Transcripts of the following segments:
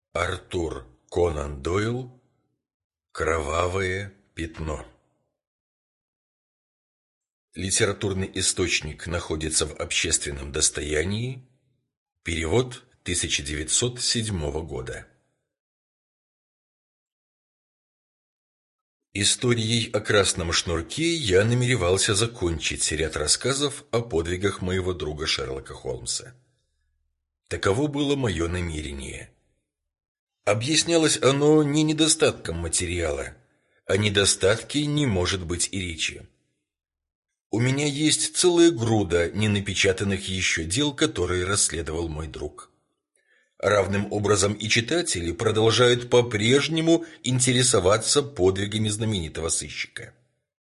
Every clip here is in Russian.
Артур Конан Дойл. Кровавое пятно. Литературный источник находится в общественном достоянии. Перевод 1907 года. Историей о красном шнурке я намеревался закончить ряд рассказов о подвигах моего друга Шерлока Холмса. Таково было мое намерение. Объяснялось оно не недостатком материала. О недостатке не может быть и речи. У меня есть целая груда ненапечатанных еще дел, которые расследовал мой друг. Равным образом и читатели продолжают по-прежнему интересоваться подвигами знаменитого сыщика.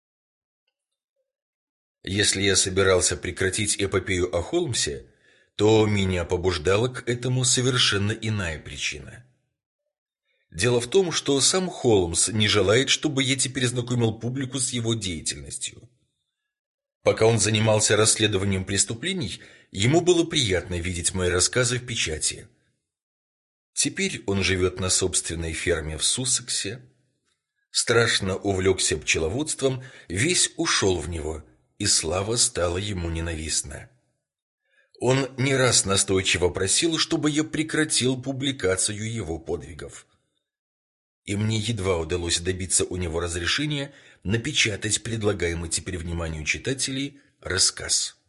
Если я собирался прекратить эпопею о Холмсе, то меня побуждала к этому совершенно иная причина. Дело в том, что сам Холмс не желает, чтобы я теперь знакомил публику с его деятельностью. Пока он занимался расследованием преступлений, ему было приятно видеть мои рассказы в печати. Теперь он живет на собственной ферме в Суссексе, страшно увлекся пчеловодством, весь ушел в него, и слава стала ему ненавистна. Он не раз настойчиво просил, чтобы я прекратил публикацию его подвигов. И мне едва удалось добиться у него разрешения напечатать предлагаемый теперь вниманию читателей рассказ.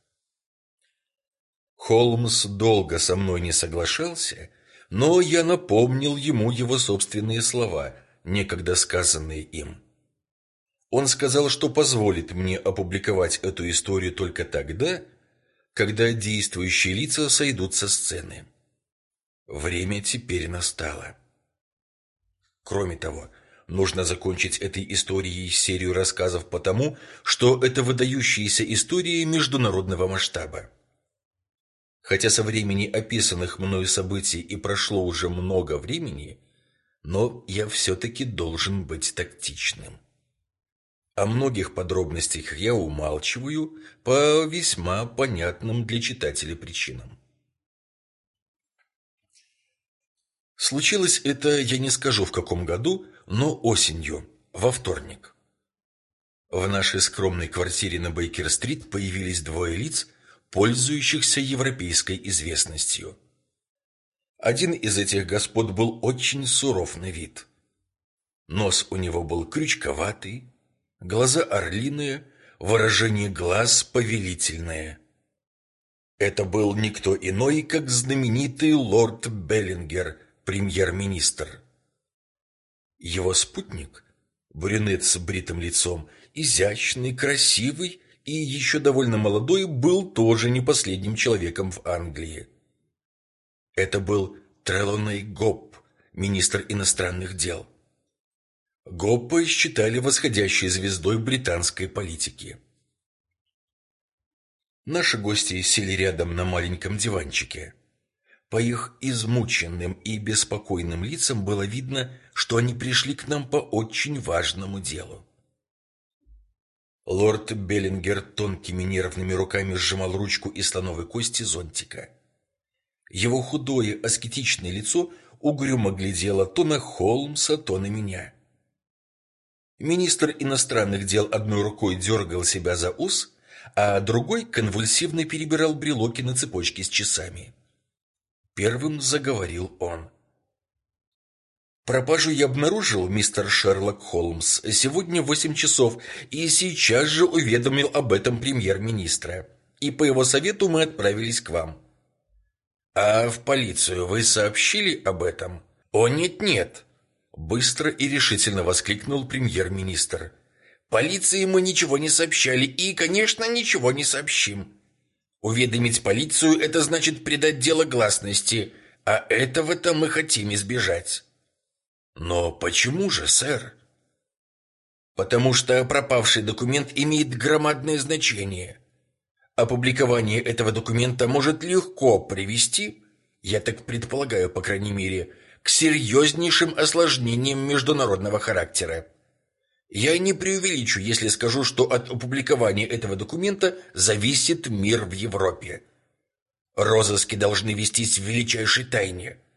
Холмс долго со мной не соглашался, но я напомнил ему его собственные слова, некогда сказанные им. Он сказал, что позволит мне опубликовать эту историю только тогда, когда действующие лица сойдут со сцены. Время теперь настало. Кроме того, нужно закончить этой историей серию рассказов потому, что это выдающиеся истории международного масштаба. Хотя со времени описанных мною событий и прошло уже много времени, но я все-таки должен быть тактичным. О многих подробностях я умалчиваю по весьма понятным для читателя причинам. Случилось это, я не скажу в каком году, но осенью, во вторник. В нашей скромной квартире на Бейкер-стрит появились двое лиц, пользующихся европейской известностью. Один из этих господ был очень суров на вид. Нос у него был крючковатый, глаза орлиные, выражение глаз повелительное. Это был никто иной, как знаменитый лорд Беллингер, премьер-министр. Его спутник, брюнет с бритым лицом, изящный, красивый и еще довольно молодой, был тоже не последним человеком в Англии. Это был Трелоней Гобб, министр иностранных дел. Гобба считали восходящей звездой британской политики. Наши гости сели рядом на маленьком диванчике. По их измученным и беспокойным лицам было видно, что они пришли к нам по очень важному делу. Лорд Беллингер тонкими нервными руками сжимал ручку из слоновой кости зонтика. Его худое аскетичное лицо угрюмо глядело то на Холмса, то на меня. Министр иностранных дел одной рукой дергал себя за ус, а другой конвульсивно перебирал брелоки на цепочке с часами. Первым заговорил он. «Пропажу я обнаружил, мистер Шерлок Холмс, сегодня в 8 часов, и сейчас же уведомил об этом премьер-министра. И по его совету мы отправились к вам». «А в полицию вы сообщили об этом?» «О, нет-нет!» Быстро и решительно воскликнул премьер-министр. «Полиции мы ничего не сообщали и, конечно, ничего не сообщим. Уведомить полицию – это значит придать дело гласности, а этого-то мы хотим избежать». «Но почему же, сэр?» «Потому что пропавший документ имеет громадное значение. Опубликование этого документа может легко привести, я так предполагаю, по крайней мере, к серьезнейшим осложнениям международного характера. Я не преувеличу, если скажу, что от опубликования этого документа зависит мир в Европе. Розыски должны вестись в величайшей тайне.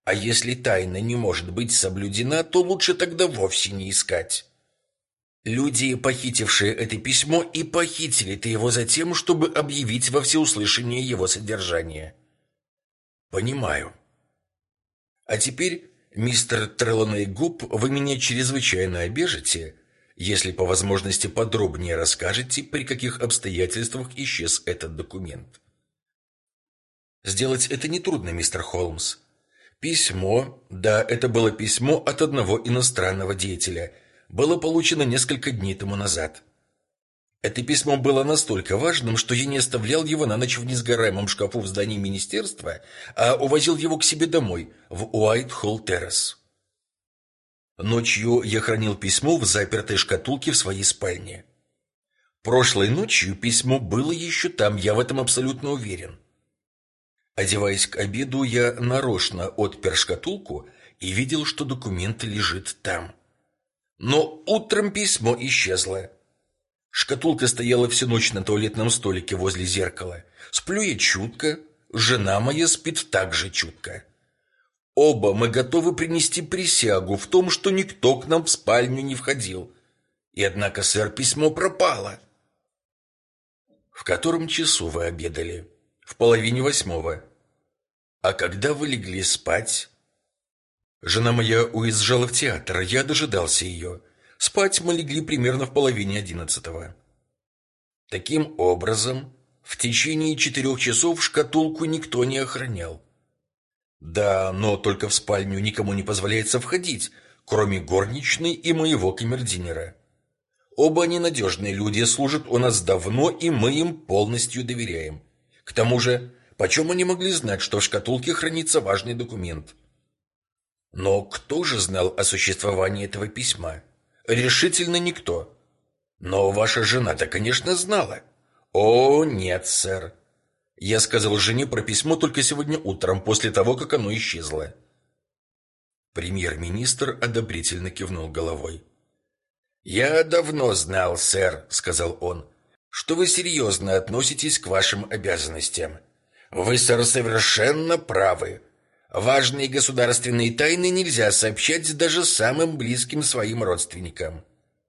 А если тайна не может быть соблюдена, то лучше тогда вовсе не искать. Люди, похитившие это письмо, и похитили-то его за тем, чтобы объявить во всеуслышание его содержание. Понимаю. А теперь, мистер Треллоней Губ, вы меня чрезвычайно обяжете, если по возможности подробнее расскажете, при каких обстоятельствах исчез этот документ. Сделать это нетрудно, мистер Холмс. Письмо, да, это было письмо от одного иностранного деятеля, было получено несколько дней тому назад. Это письмо было настолько важным, что я не оставлял его на ночь в несгораемом шкафу в здании министерства, а увозил его к себе домой, в Уайт-Холл-Террас. Ночью я хранил письмо в запертой шкатулке в своей спальне. Прошлой ночью письмо было еще там, я в этом абсолютно уверен. Одеваясь к обеду, я нарочно отпер шкатулку и видел, что документ лежит там. Но утром письмо исчезло. Шкатулка стояла всю ночь на туалетном столике возле зеркала. Сплю я чутко, жена моя спит так же чутко. Оба мы готовы принести присягу в том, что никто к нам в спальню не входил. И однако, сэр, письмо пропало. В котором часу вы обедали? В 7:30. А когда вы легли спать? Жена моя уезжала в театр, я дожидался ее. Спать мы легли примерно в 10:30. Таким образом, в течение 4 часов шкатулку никто не охранял. Да, но только в спальню никому не позволяется входить, кроме горничной и моего камердинера. Оба они надежные люди, служат у нас давно, и мы им полностью доверяем. К тому же, почем они могли знать, что в шкатулке хранится важный документ? Но кто же знал о существовании этого письма? Решительно никто. Но ваша жена-то, конечно, знала. О, нет, сэр. Я сказал жене про письмо только сегодня утром, после того, как оно исчезло. Премьер-министр одобрительно кивнул головой. «Я давно знал, сэр», — сказал он, — «что вы серьезно относитесь к вашим обязанностям. Вы, сэр, совершенно правы. Важные государственные тайны нельзя сообщать даже самым близким своим родственникам».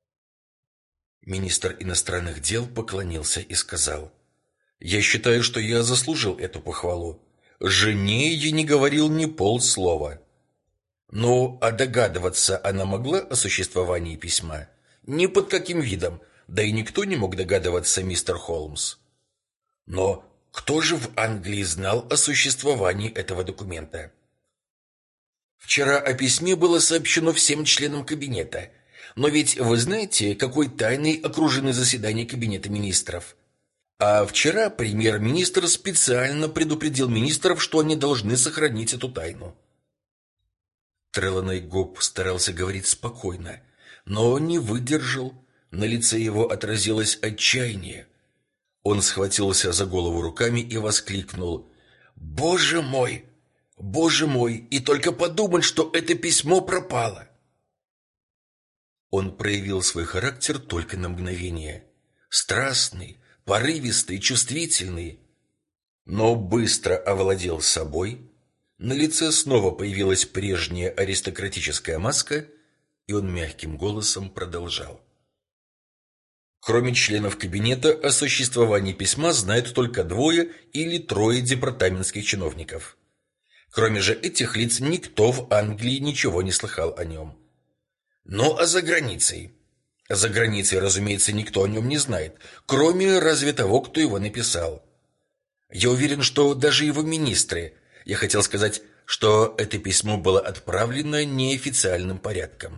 Министр иностранных дел поклонился и сказал: «Я считаю, что я заслужил эту похвалу. Жене я не говорил ни полслова». Ну, а догадываться она могла о существовании письма? Ни под каким видом, да и никто не мог догадываться, мистер Холмс. Но кто же в Англии знал о существовании этого документа? Вчера о письме было сообщено всем членам кабинета. Но ведь вы знаете, какой тайной окружены заседания кабинета министров? А вчера премьер-министр специально предупредил министров, что они должны сохранить эту тайну. Треллоней Губ старался говорить спокойно, но не выдержал. На лице его отразилось отчаяние. Он схватился за голову руками и воскликнул: «Боже мой! Боже мой! И только подумать, что это письмо пропало!» Он проявил свой характер только на мгновение. Страстный, порывистый, чувствительный. Но быстро овладел собой. На лице снова появилась прежняя аристократическая маска, и он мягким голосом продолжал. Кроме членов кабинета, о существовании письма знают только 2 или 3 департаментских чиновников. Кроме же этих лиц никто в Англии ничего не слыхал о нем. Ну, а за границей? За границей, разумеется, никто о нем не знает, кроме разве того, кто его написал. Я уверен, что даже его министры... Я хотел сказать, что это письмо было отправлено неофициальным порядком.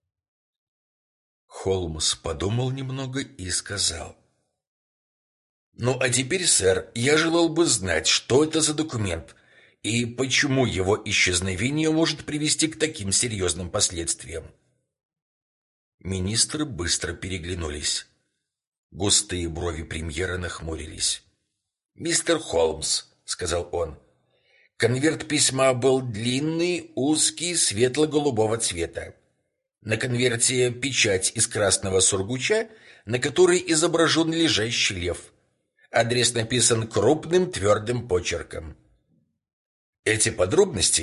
Холмс подумал немного и сказал: «Ну, а теперь, сэр, я желал бы знать, что это за документ и почему его исчезновение может привести к таким серьезным последствиям». Министры быстро переглянулись. Густые брови премьера нахмурились. «Мистер Холмс», — сказал он, — «конверт письма был длинный, узкий, светло-голубого цвета. На конверте печать из красного сургуча, на которой изображен лежащий лев. Адрес написан крупным твердым почерком. Эти подробности,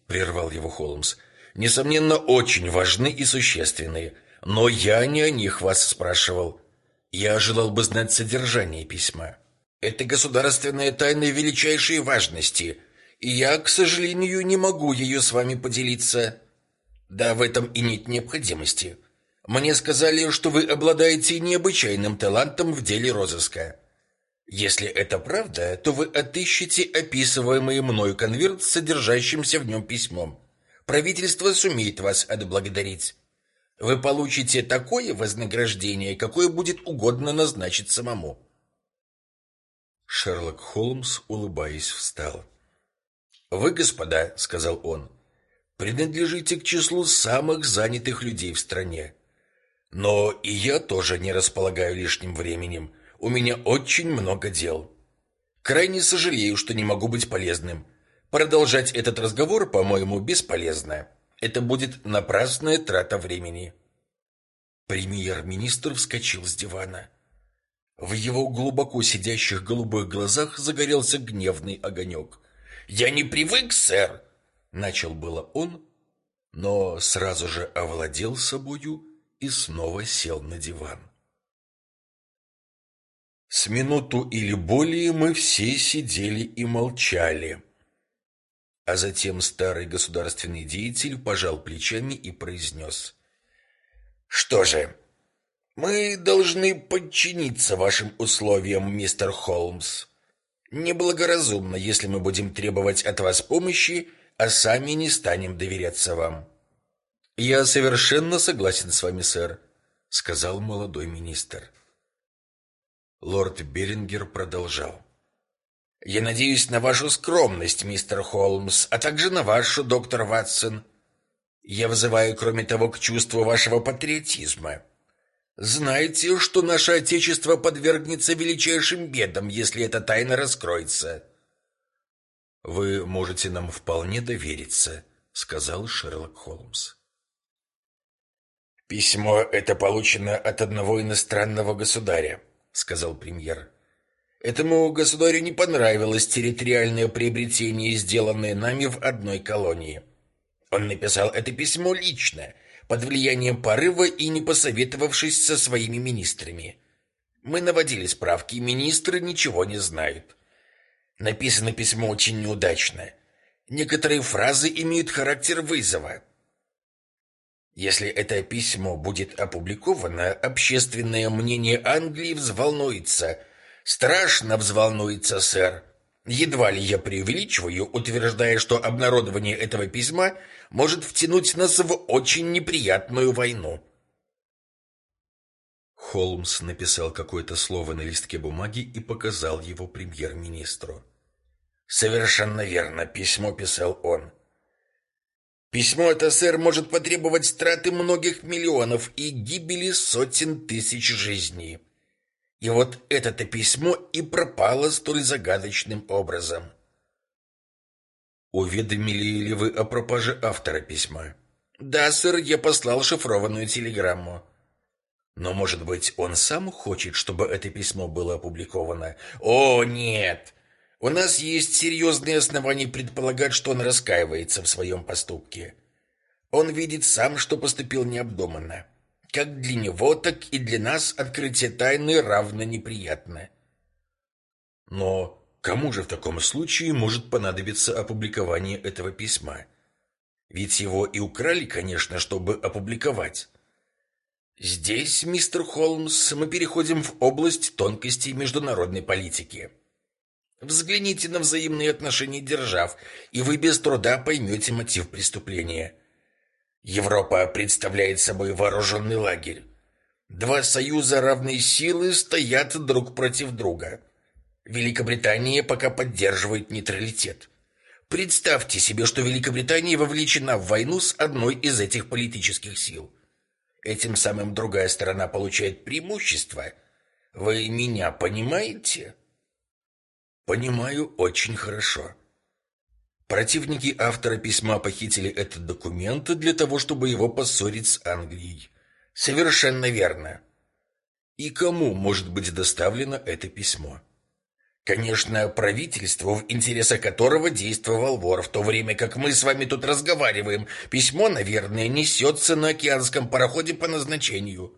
прервал его Холмс. Несомненно, очень важны и существенные, но я не о них вас спрашивал. Я желал бы знать содержание письма. Это государственная тайна величайшей важности, и я, к сожалению, не могу ее с вами поделиться. Да, в этом и нет необходимости. Мне сказали, что вы обладаете необычайным талантом в деле розыска. Если это правда, то вы отыщете описываемый мною конверт с содержащимся в нем письмом. Правительство сумеет вас отблагодарить. Вы получите такое вознаграждение, какое будет угодно назначить самому. Шерлок Холмс, улыбаясь, встал. «Вы, господа, — сказал он, — принадлежите к числу самых занятых людей в стране. Но и я тоже не располагаю лишним временем. У меня очень много дел. Крайне сожалею, что не могу быть полезным. Продолжать этот разговор, по-моему, бесполезно. Это будет напрасная трата времени». Премьер-министр вскочил с дивана. В его глубоко сидящих голубых глазах загорелся гневный огонек. «Я не привык, сэр!» — начал было он, но сразу же овладел собою и снова сел на диван. С минуту или более мы все сидели и молчали. А затем старый государственный деятель пожал плечами и произнес: «Что же, мы должны подчиниться вашим условиям, мистер Холмс. Неблагоразумно, если мы будем требовать от вас помощи, а сами не станем доверяться вам». «Я совершенно согласен с вами, сэр», — сказал молодой министр. Лорд Беллингер продолжал: «Я надеюсь на вашу скромность, мистер Холмс, а также на вашу, доктор Ватсон. Я взываю, кроме того, к чувству вашего патриотизма. Знайте, что наше Отечество подвергнется величайшим бедам, если эта тайна раскроется». «Вы можете нам вполне довериться», — сказал Шерлок Холмс. «Письмо это получено от одного иностранного государя», — сказал премьер. «Этому государю не понравилось территориальное приобретение, сделанное нами в одной колонии. Он написал это письмо лично, под влиянием порыва и не посоветовавшись со своими министрами. Мы наводили справки, министры ничего не знают. Написано письмо очень неудачно. Некоторые фразы имеют характер вызова. Если это письмо будет опубликовано, общественное мнение Англии взволнуется. Страшно взволнуется, сэр. Едва ли я преувеличиваю, утверждая, что обнародование этого письма может втянуть нас в очень неприятную войну». Холмс написал какое-то слово на листке бумаги и показал его премьер-министру. «Совершенно верно, письмо писал он. Письмо это, сэр, может потребовать страты многих миллионов и гибели сотен тысяч жизней. И вот это-то письмо и пропало столь загадочным образом». «Уведомили ли вы о пропаже автора письма?» «Да, сэр, я послал шифрованную телеграмму». «Но, может быть, он сам хочет, чтобы это письмо было опубликовано?» «О, нет! У нас есть серьезные основания предполагать, что он раскаивается в своем поступке. Он видит сам, что поступил необдуманно. Как для него, так и для нас открытие тайны равно неприятно». «Но кому же в таком случае может понадобиться опубликование этого письма? Ведь его и украли, конечно, чтобы опубликовать». «Здесь, мистер Холмс, мы переходим в область тонкостей международной политики. Взгляните на взаимные отношения держав, и вы без труда поймете мотив преступления. Европа представляет собой вооруженный лагерь. Два союза равной силы стоят друг против друга. Великобритания пока поддерживает нейтралитет. Представьте себе, что Великобритания вовлечена в войну с одной из этих политических сил. Этим самым другая сторона получает преимущество. Вы меня понимаете?» «Понимаю очень хорошо. Противники автора письма похитили этот документ для того, чтобы его поссорить с Англией». «Совершенно верно». «И кому может быть доставлено это письмо?» Конечно, правительству, в интересах которого действовал вор, в то время как мы с вами тут разговариваем. Письмо, наверное, несется на океанском пароходе по назначению».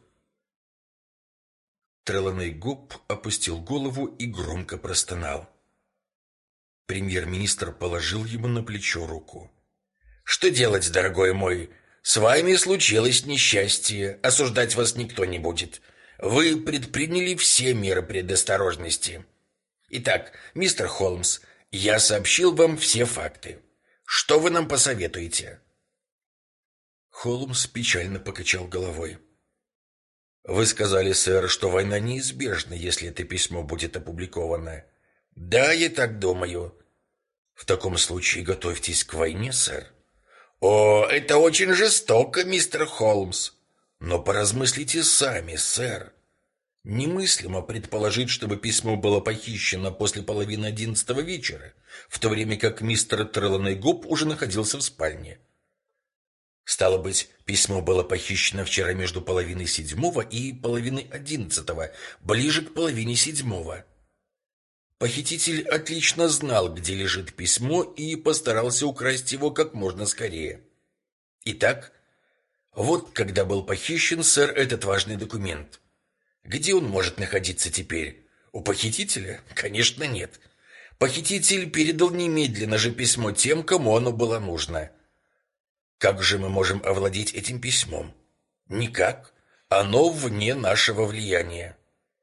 Треланей Губ опустил голову и громко простонал. Премьер-министр положил ему на плечо руку. «Что делать, дорогой мой? С вами случилось несчастье. Осуждать вас никто не будет. Вы предприняли все меры предосторожности. Итак, мистер Холмс, я сообщил вам все факты. Что вы нам посоветуете?» Холмс печально покачал головой. «Вы сказали, сэр, что война неизбежна, если это письмо будет опубликовано». «Да, я так думаю». «В таком случае готовьтесь к войне, сэр». «О, это очень жестоко, мистер Холмс». «Но поразмыслите сами, сэр. Немыслимо предположить, чтобы письмо было похищено после половины 11 вечера, в то время как мистер Треланей Губ уже находился в спальне. Стало быть, письмо было похищено вчера между половиной 7 и половиной 11, ближе к половине 7. Похититель отлично знал, где лежит письмо, и постарался украсть его как можно скорее. Итак, вот когда был похищен, сэр, этот важный документ. Где он может находиться теперь? У похитителя? Конечно, нет. Похититель передал немедленно же письмо тем, кому оно было нужно. Как же мы можем овладеть этим письмом? Никак. Оно вне нашего влияния.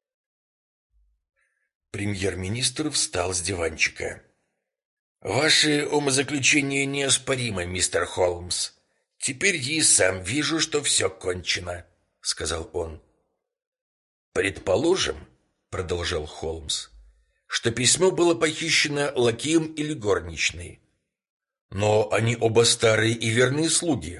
Премьер-министр встал с диванчика. «Ваши умозаключения неоспоримы, мистер Холмс. Теперь я и сам вижу, что все кончено», — сказал он. «Предположим, — продолжал Холмс, — что письмо было похищено лакеем или горничной. Но они оба старые и верные слуги.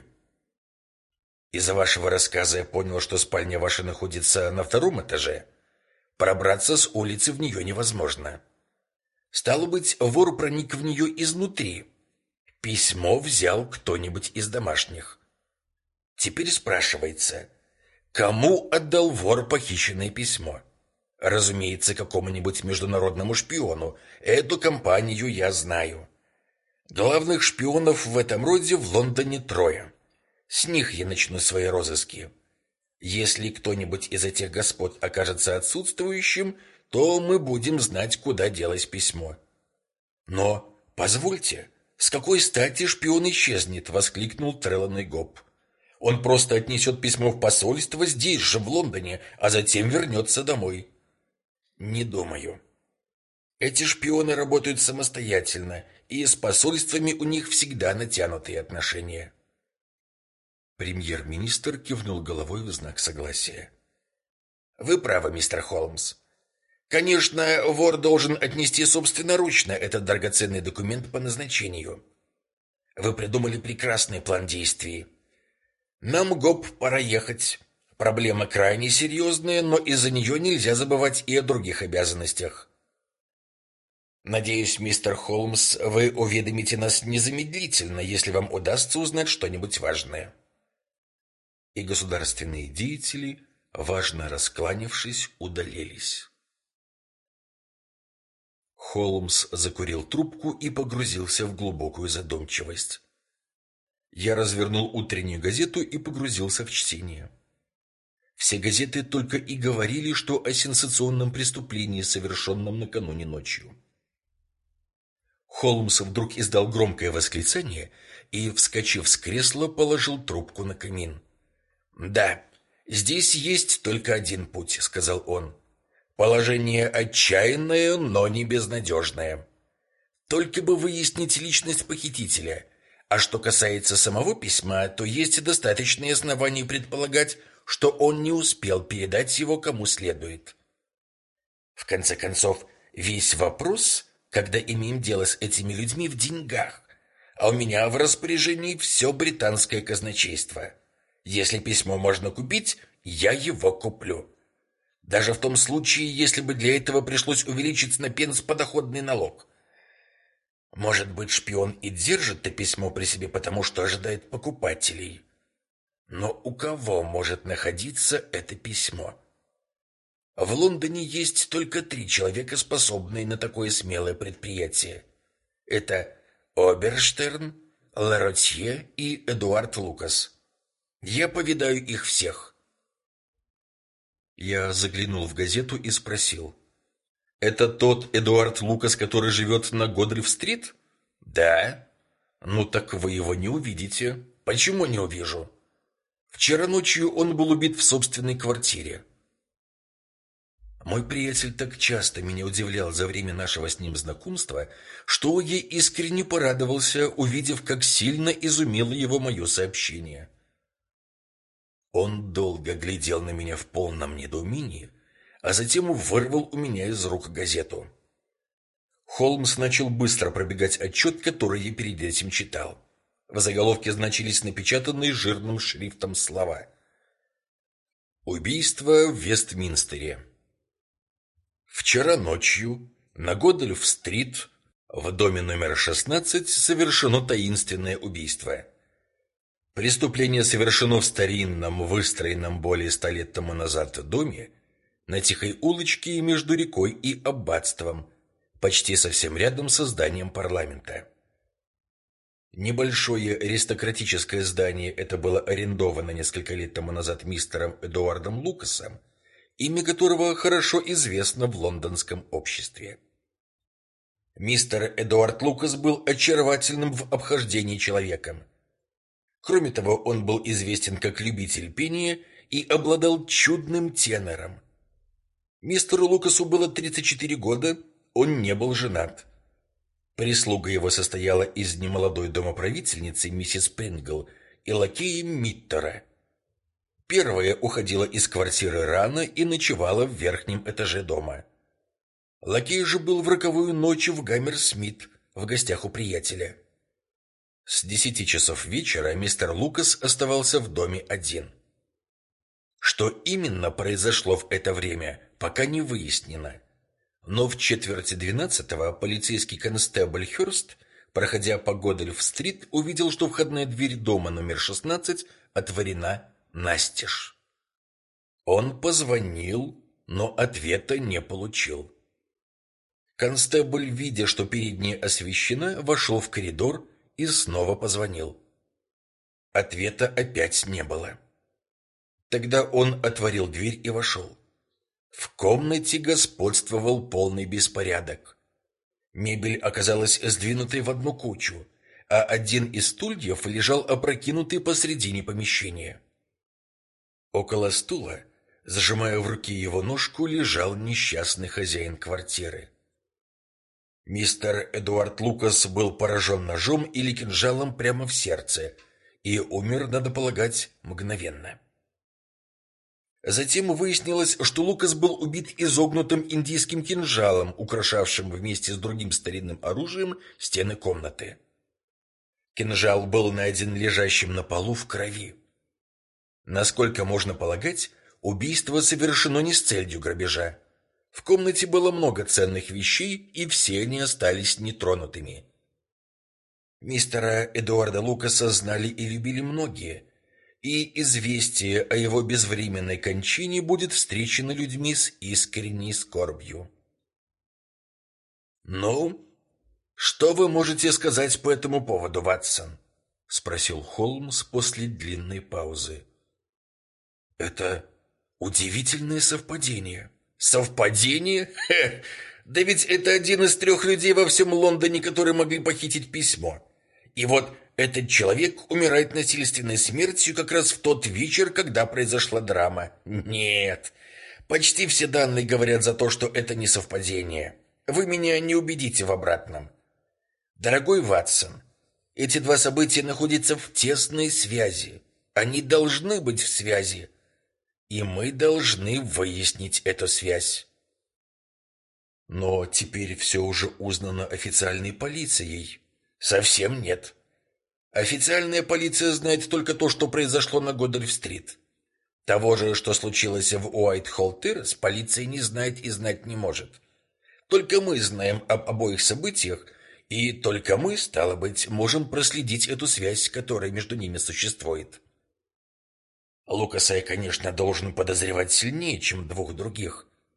Из-за вашего рассказа я понял, что спальня ваша находится на 2-м этаже. Пробраться с улицы в нее невозможно. Стало быть, вор проник в нее изнутри. Письмо взял кто-нибудь из домашних. Теперь спрашивается, кому отдал вор похищенное письмо? Разумеется, какому-нибудь международному шпиону. Эту компанию я знаю. Главных шпионов в этом роде в Лондоне 3. С них я начну свои розыски. Если кто-нибудь из этих господ окажется отсутствующим, то мы будем знать, куда делось письмо. Но, позвольте, с какой стати шпион исчезнет? — воскликнул Треланей Губ. Он просто отнесет письмо в посольство здесь же, в Лондоне, а затем вернется домой. Не думаю. Эти шпионы работают самостоятельно, и с посольствами у них всегда натянутые отношения. Премьер-министр кивнул головой в знак согласия. «Вы правы, мистер Холмс. Конечно, вор должен отнести собственноручно этот драгоценный документ по назначению. Вы придумали прекрасный план действий. Нам, Гоб, пора ехать. Проблема крайне серьезная, но из-за нее нельзя забывать и о других обязанностях. Надеюсь, мистер Холмс, вы уведомите нас незамедлительно, если вам удастся узнать что-нибудь важное». И государственные деятели, важно раскланявшись, удалились. Холмс закурил трубку и погрузился в глубокую задумчивость. Я развернул утреннюю газету и погрузился в чтение. Все газеты только и говорили, что о сенсационном преступлении, совершенном накануне ночью. Холмс вдруг издал громкое восклицание и, вскочив с кресла, положил трубку на камин. «Да, здесь есть только один путь», — сказал он. «Положение отчаянное, но не безнадежное. Только бы выяснить личность похитителя. А что касается самого письма, то есть достаточные основания предполагать, что он не успел передать его кому следует. В конце концов, весь вопрос, когда имеем дело с этими людьми, в деньгах, а у меня в распоряжении все британское казначейство. Если письмо можно купить, я его куплю. Даже в том случае, если бы для этого пришлось увеличить на пенс подоходный налог. Может быть, шпион и держит это письмо при себе, потому что ожидает покупателей. Но у кого может находиться это письмо? В Лондоне есть только 3 человека, способные на такое смелое предприятие. Это Оберштерн, Ларотье и Эдуард Лукас. Я повидаю их всех. Я заглянул в газету и спросил: «Это тот Эдуард Лукас, который живет на Годрив-стрит?» «Да». «Ну так вы его не увидите». «Почему не увижу?» «Вчера ночью он был убит в собственной квартире». Мой приятель так часто меня удивлял за время нашего с ним знакомства, что я искренне порадовался, увидев, как сильно изумило его мое сообщение. Он долго глядел на меня в полном недоумении, а затем вырвал у меня из рук газету. Холмс начал быстро пробегать отчет, который я перед этим читал. В заголовке значились напечатанные жирным шрифтом слова: «Убийство в Вестминстере. Вчера ночью на Годольф-стрит в доме номер 16 совершено таинственное убийство. Преступление совершено в старинном, выстроенном более 100 лет тому назад доме на тихой улочке между рекой и аббатством, почти совсем рядом со зданием парламента. Небольшое аристократическое здание это было арендовано несколько лет тому назад мистером Эдуардом Лукасом, имя которого хорошо известно в лондонском обществе. Мистер Эдуард Лукас был очаровательным в обхождении человеком. Кроме того, он был известен как любитель пения и обладал чудным тенором. Мистеру Лукасу было 34 года, он не был женат. Прислуга его состояла из немолодой домоправительницы миссис Прингл и лакея Миттера. Первая уходила из квартиры рано и ночевала в верхнем этаже дома. Лакей же был в роковую ночь в Гаммерсмит, в гостях у приятеля. С 10 часов вечера мистер Лукас оставался в доме один. Что именно произошло в это время, пока не выяснено. Но в 11:45 полицейский констебль Хёрст, проходя по Годольф-стрит, увидел, что входная дверь дома номер 16 отворена настежь. Он позвонил, но ответа не получил. Констебль, видя, что передняя освещена, вошел в коридор и снова позвонил. Ответа опять не было. Тогда он отворил дверь и вошел. В комнате господствовал полный беспорядок. Мебель оказалась сдвинутой в одну кучу, а один из стульев лежал опрокинутый посредине помещения. Около стула, зажимая в руке его ножку, лежал несчастный хозяин квартиры. Мистер Эдуард Лукас был поражен ножом или кинжалом прямо в сердце и умер, надо полагать, мгновенно. Затем выяснилось, что Лукас был убит изогнутым индийским кинжалом, украшавшим вместе с другим старинным оружием стены комнаты. Кинжал был найден лежащим на полу в крови. Насколько можно полагать, убийство совершено не с целью грабежа. В комнате было много ценных вещей, и все они остались нетронутыми. Мистера Эдуарда Лукаса знали и любили многие, и известие о его безвременной кончине будет встречено людьми с искренней скорбью. «Ну, что вы можете сказать по этому поводу, Ватсон?» — спросил Холмс после длинной паузы. «Это удивительное совпадение». «Совпадение? Хе! Да ведь это один из 3 людей во всем Лондоне, которые могли похитить письмо. И вот этот человек умирает насильственной смертью как раз в тот вечер, когда произошла драма. Нет, почти все данные говорят за то, что это не совпадение. Вы меня не убедите в обратном. Дорогой Ватсон, эти 2 события находятся в тесной связи. Они должны быть в связи. И мы должны выяснить эту связь. Но теперь все уже узнано официальной полицией. Совсем нет. Официальная полиция знает только то, что произошло на Годольф-стрит. Того же, что случилось в Уайтхолл-террас, полиция не знает и знать не может. Только мы знаем об обоих событиях, и только мы, стало быть, можем проследить эту связь, которая между ними существует. Лукаса я, конечно, должен подозревать сильнее, чем 2 других,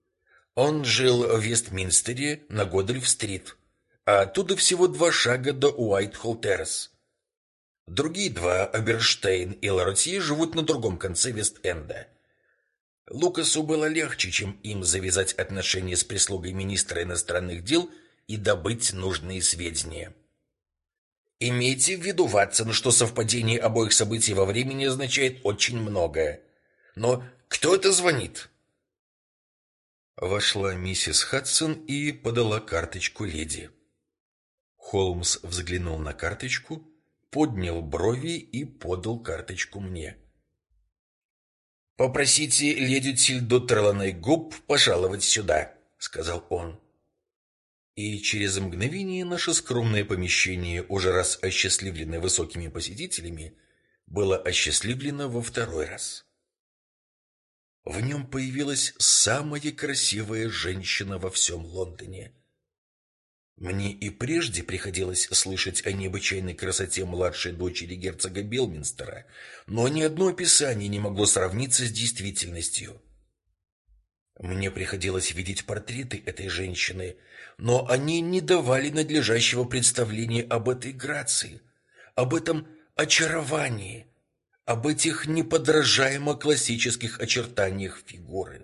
Он жил в Вестминстере на Годольф-стрит, а оттуда всего 2 шага до Уайтхолл-террас. Другие 2, Оберштейн и Ларотье, живут на другом конце Вест-Энда. Лукасу было легче, чем им, завязать отношения с прислугой министра иностранных дел и добыть нужные сведения. Имейте в виду, Ватсон, что совпадение обоих событий во времени означает очень многое. Но кто это звонит? Вошла миссис Хадсон и подала карточку леди. Холмс взглянул на карточку, поднял брови и подал карточку мне. «Попросите леди Тильду Треланей-Губ пожаловать сюда», — сказал он. И через мгновение наше скромное помещение, уже раз осчастливленное высокими посетителями, было осчастливлено во второй раз. В нем появилась самая красивая женщина во всем Лондоне. Мне и прежде приходилось слышать о необычайной красоте младшей дочери герцога Белминстера, но ни одно описание не могло сравниться с действительностью. Мне приходилось видеть портреты этой женщины, но они не давали надлежащего представления об этой грации, об этом очаровании, об этих неподражаемо классических очертаниях фигуры.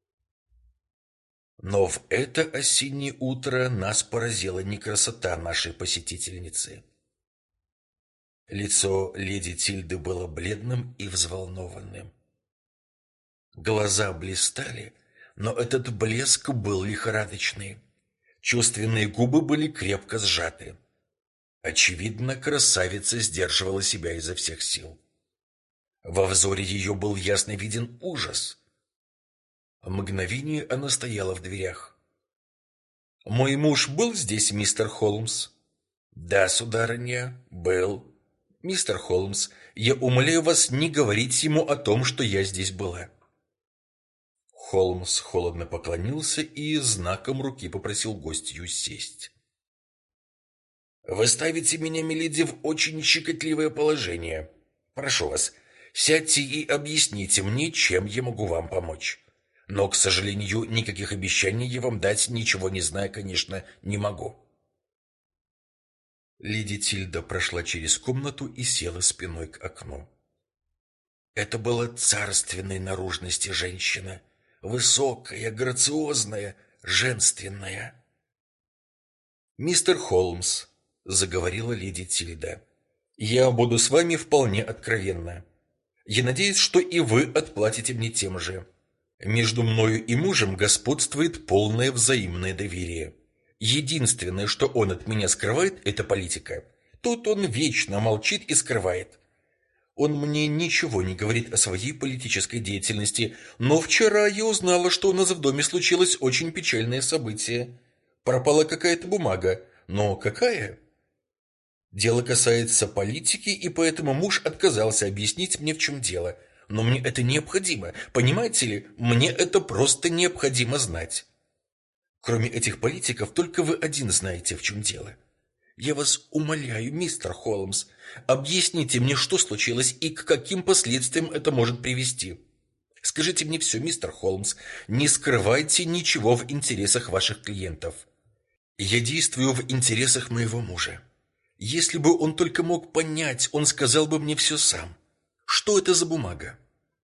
Но в это осеннее утро нас поразила не красота нашей посетительницы. Лицо леди Тильды было бледным и взволнованным. Глаза блистали, но этот блеск был лихорадочный. Чувственные губы были крепко сжаты. Очевидно, красавица сдерживала себя изо всех сил. Во взоре ее был ясно виден ужас. Мгновение она стояла в дверях. «Мой муж был здесь, мистер Холмс?» «Да, сударыня, был». «Мистер Холмс, я умоляю вас не говорить ему о том, что я здесь была». Холмс холодно поклонился и знаком руки попросил гостью сесть. «Вы ставите меня, миледи, в очень щекотливое положение. Прошу вас, сядьте и объясните мне, чем я могу вам помочь. Но, к сожалению, никаких обещаний я вам дать, ничего не зная, конечно, не могу». Леди Тильда прошла через комнату и села спиной к окну. Это была царственной наружности женщина, высокая, грациозная, женственная. «Мистер Холмс», — заговорила леди Тильда, — «я буду с вами вполне откровенна. Я надеюсь, что и вы отплатите мне тем же. Между мною и мужем господствует полное взаимное доверие. Единственное, что он от меня скрывает, это политика. Тут он вечно молчит и скрывает. Он мне ничего не говорит о своей политической деятельности, но вчера я узнала, что у нас в доме случилось очень печальное событие. Пропала какая-то бумага. Но какая? Дело касается политики, и поэтому муж отказался объяснить мне, в чем дело. Но мне это необходимо, понимаете ли? Мне это просто необходимо знать. Кроме этих политиков, только вы один знаете, в чем дело. Я вас умоляю, мистер Холмс, объясните мне, что случилось и к каким последствиям это может привести. Скажите мне все, мистер Холмс, не скрывайте ничего в интересах ваших клиентов. Я действую в интересах моего мужа. Если бы он только мог понять, он сказал бы мне все сам. Что это за бумага?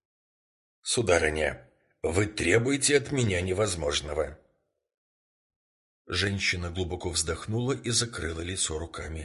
Сударыня, вы требуете от меня невозможного. Женщина глубоко вздохнула и закрыла лицо руками.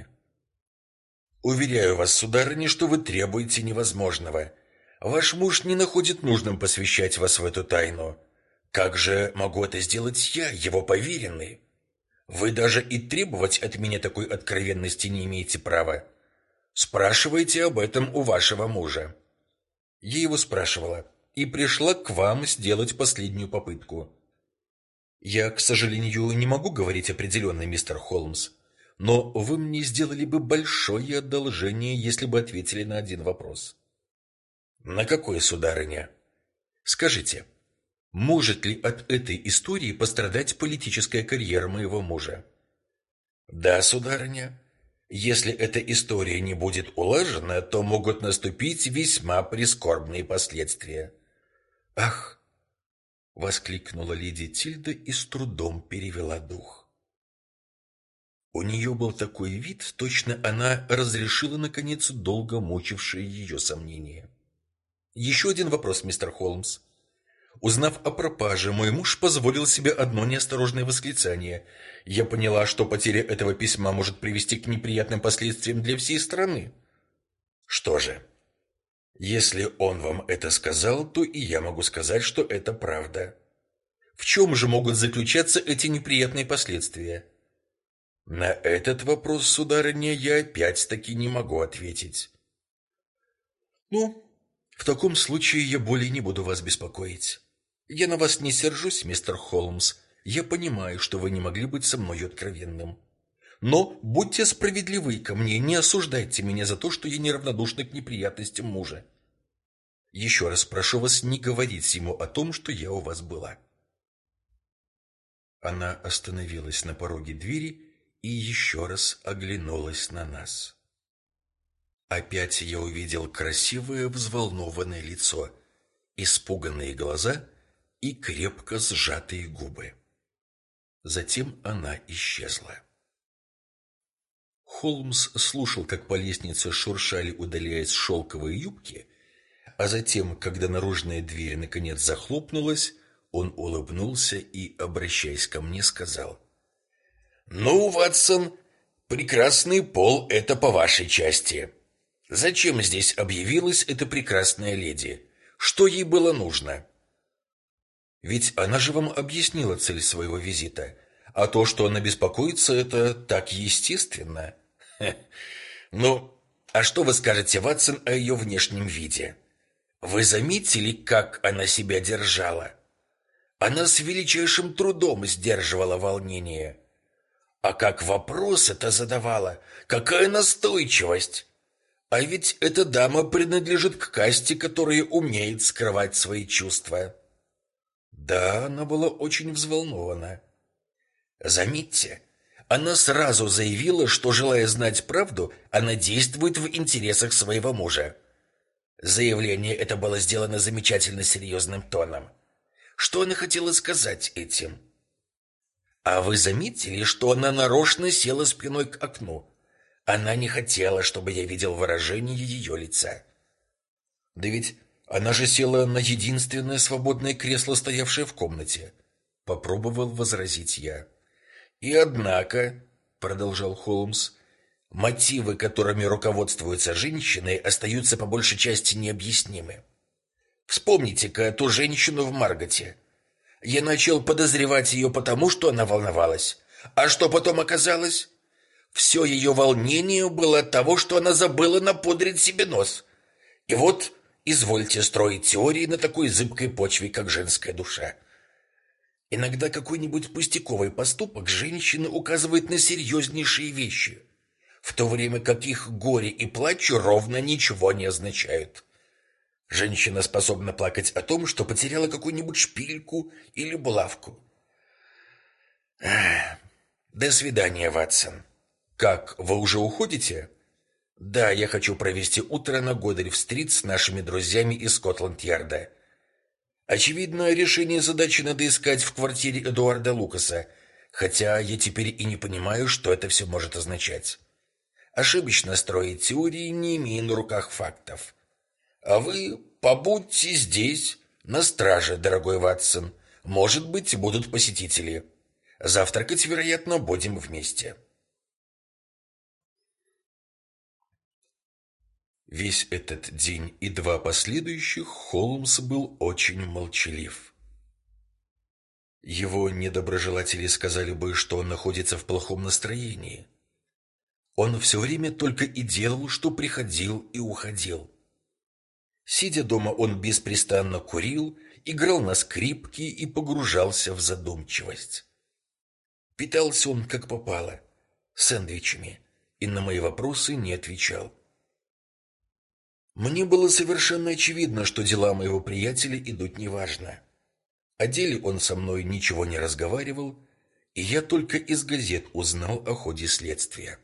Уверяю вас, сударыня, что вы требуете невозможного. Ваш муж не находит нужным посвящать вас в эту тайну. Как же могу это сделать я, его поверенный? Вы даже и требовать от меня такой откровенности не имеете права. Спрашивайте об этом у вашего мужа. Я его спрашивала и пришла к вам сделать последнюю попытку. Я, к сожалению, не могу говорить определенно, мистер Холмс, но вы мне сделали бы большое одолжение, если бы ответили на один вопрос. На какой, сударыня? Скажите, может ли от этой истории пострадать политическая карьера моего мужа? Да, сударыня. Если эта история не будет улажена, то могут наступить весьма прискорбные последствия. Ах, воскликнула леди Тильда и с трудом перевела дух. У нее был такой вид, точно она разрешила, наконец, долго мучившие ее сомнения. «Еще один вопрос, мистер Холмс. Узнав о пропаже, мой муж позволил себе одно неосторожное восклицание. Я поняла, что потеря этого письма может привести к неприятным последствиям для всей страны. Что же, если он вам это сказал, то и я могу сказать, что это правда. В чем же могут заключаться эти неприятные последствия? На этот вопрос, сударыня, я опять-таки не могу ответить. Ну, в таком случае я более не буду вас беспокоить. Я на вас не сержусь, мистер Холмс. Я понимаю, что вы не могли быть со мной откровенным. Но будьте справедливы ко мне, не осуждайте меня за то, что я неравнодушна к неприятностям мужа. Еще раз прошу вас не говорить ему о том, что я у вас была». Она остановилась на пороге двери и еще раз оглянулась на нас. Опять я увидел красивое взволнованное лицо, испуганные глаза и крепко сжатые губы. Затем она исчезла. Холмс слушал, как по лестнице шуршали, удаляясь шелковые юбки, а затем, когда наружная дверь наконец захлопнулась, он улыбнулся и, обращаясь ко мне, сказал: «Ну, Ватсон, прекрасный пол — это по вашей части. Зачем здесь объявилась эта прекрасная леди? Что ей было нужно?» «Ведь она же вам объяснила цель своего визита, а то, что она беспокоится, это так естественно». «Ну, а что вы скажете, Ватсон, о ее внешнем виде? Вы заметили, как она себя держала? Она с величайшим трудом сдерживала волнение. А как вопросы-то задавала, какая настойчивость! А ведь эта дама принадлежит к касте, которая умеет скрывать свои чувства». Да, она была очень взволнована. Заметьте, она сразу заявила, что, желая знать правду, она действует в интересах своего мужа. Заявление это было сделано замечательно серьезным тоном. Что она хотела сказать этим? А вы заметили, что она нарочно села спиной к окну? Она не хотела, чтобы я видел выражение ее лица. Да ведь она же села на единственное свободное кресло, стоявшее в комнате. Попробовал возразить я. И однако, продолжал Холмс, мотивы, которыми руководствуются женщины, остаются по большей части необъяснимы. Вспомните-ка ту женщину в Марготе. Я начал подозревать ее потому, что она волновалась. А что потом оказалось? Все ее волнение было от того, что она забыла напудрить себе нос. И вот, извольте строить теории на такой зыбкой почве, как женская душа. Иногда какой-нибудь пустяковый поступок женщины указывает на серьезнейшие вещи, в то время как их горе и плач ровно ничего не означают. Женщина способна плакать о том, что потеряла какую-нибудь шпильку или булавку. До свидания, Ватсон. Как, вы уже уходите? Да, я хочу провести утро на Годдарев-стрит с нашими друзьями из Скотланд-Ярда. Очевидно, решение задачи надо искать в квартире Эдуарда Лукаса, хотя я теперь и не понимаю, что это все может означать. Ошибочно строить теории, не имея на руках фактов. А вы побудьте здесь, на страже, дорогой Ватсон. Может быть, будут посетители. Завтракать, вероятно, будем вместе. Весь этот день и два последующих Холмс был очень молчалив. Его недоброжелатели сказали бы, что он находится в плохом настроении. Он все время только и делал, что приходил и уходил. Сидя дома, он беспрестанно курил, играл на скрипке и погружался в задумчивость. Питался он как попало, сэндвичами, и на мои вопросы не отвечал. Мне было совершенно очевидно, что дела моего приятеля идут неважно. О деле он со мной ничего не разговаривал, и я только из газет узнал о ходе следствия.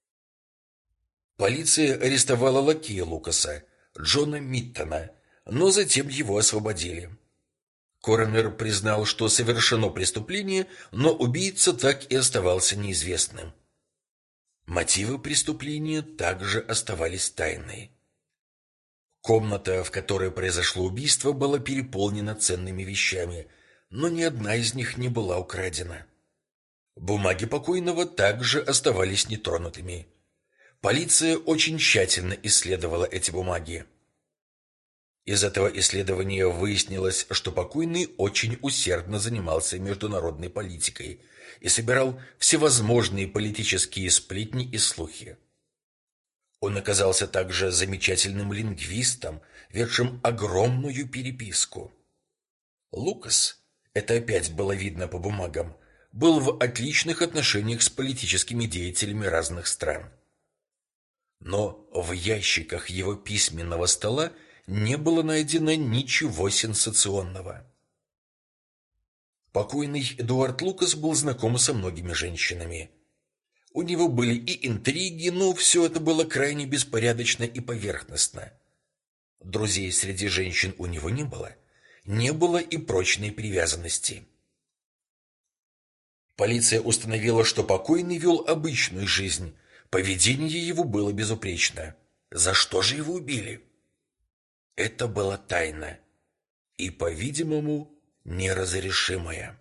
Полиция арестовала лакея Лукаса, Джона Миттона, но затем его освободили. Коронер признал, что совершено преступление, но убийца так и оставался неизвестным. Мотивы преступления также оставались тайной. Комната, в которой произошло убийство, была переполнена ценными вещами, но ни одна из них не была украдена. Бумаги покойного также оставались нетронутыми. Полиция очень тщательно исследовала эти бумаги. Из этого исследования выяснилось, что покойный очень усердно занимался международной политикой и собирал всевозможные политические сплетни и слухи. Он оказался также замечательным лингвистом, ведшим огромную переписку. Лукас, это опять было видно по бумагам, был в отличных отношениях с политическими деятелями разных стран. Но в ящиках его письменного стола не было найдено ничего сенсационного. Покойный Эдуард Лукас был знаком со многими женщинами. У него были и интриги, но все это было крайне беспорядочно и поверхностно. Друзей среди женщин у него не было. Не было и прочной привязанности. Полиция установила, что покойный вел обычную жизнь. Поведение его было безупречно. За что же его убили? Это была тайна. И, по-видимому, неразрешимая.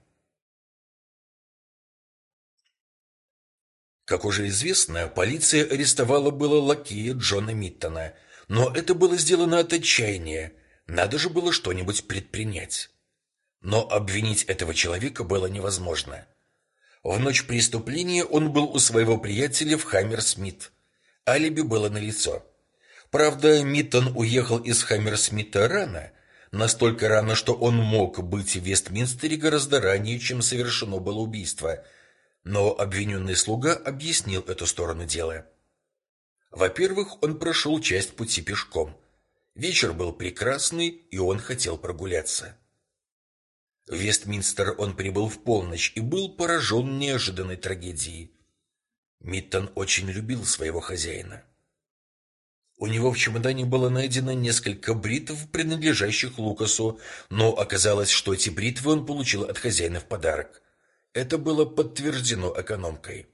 Как уже известно, полиция арестовала было лакея Джона Миттона, но это было сделано от отчаяния. Надо же было что-нибудь предпринять. Но обвинить этого человека было невозможно. В ночь преступления он был у своего приятеля в Хаммерсмит. Алиби было налицо. Правда, Миттон уехал из Хаммерсмита рано, настолько рано, что он мог быть в Вестминстере гораздо ранее, чем совершено было убийство. Но обвиненный слуга объяснил эту сторону дела. Во-первых, он прошел часть пути пешком. Вечер был прекрасный, и он хотел прогуляться. В Вестминстер он прибыл в полночь и был поражен неожиданной трагедией. Миттон очень любил своего хозяина. У него в чемодане было найдено несколько бритв, принадлежащих Лукасу, но оказалось, что эти бритвы он получил от хозяина в подарок. Это было подтверждено экономкой.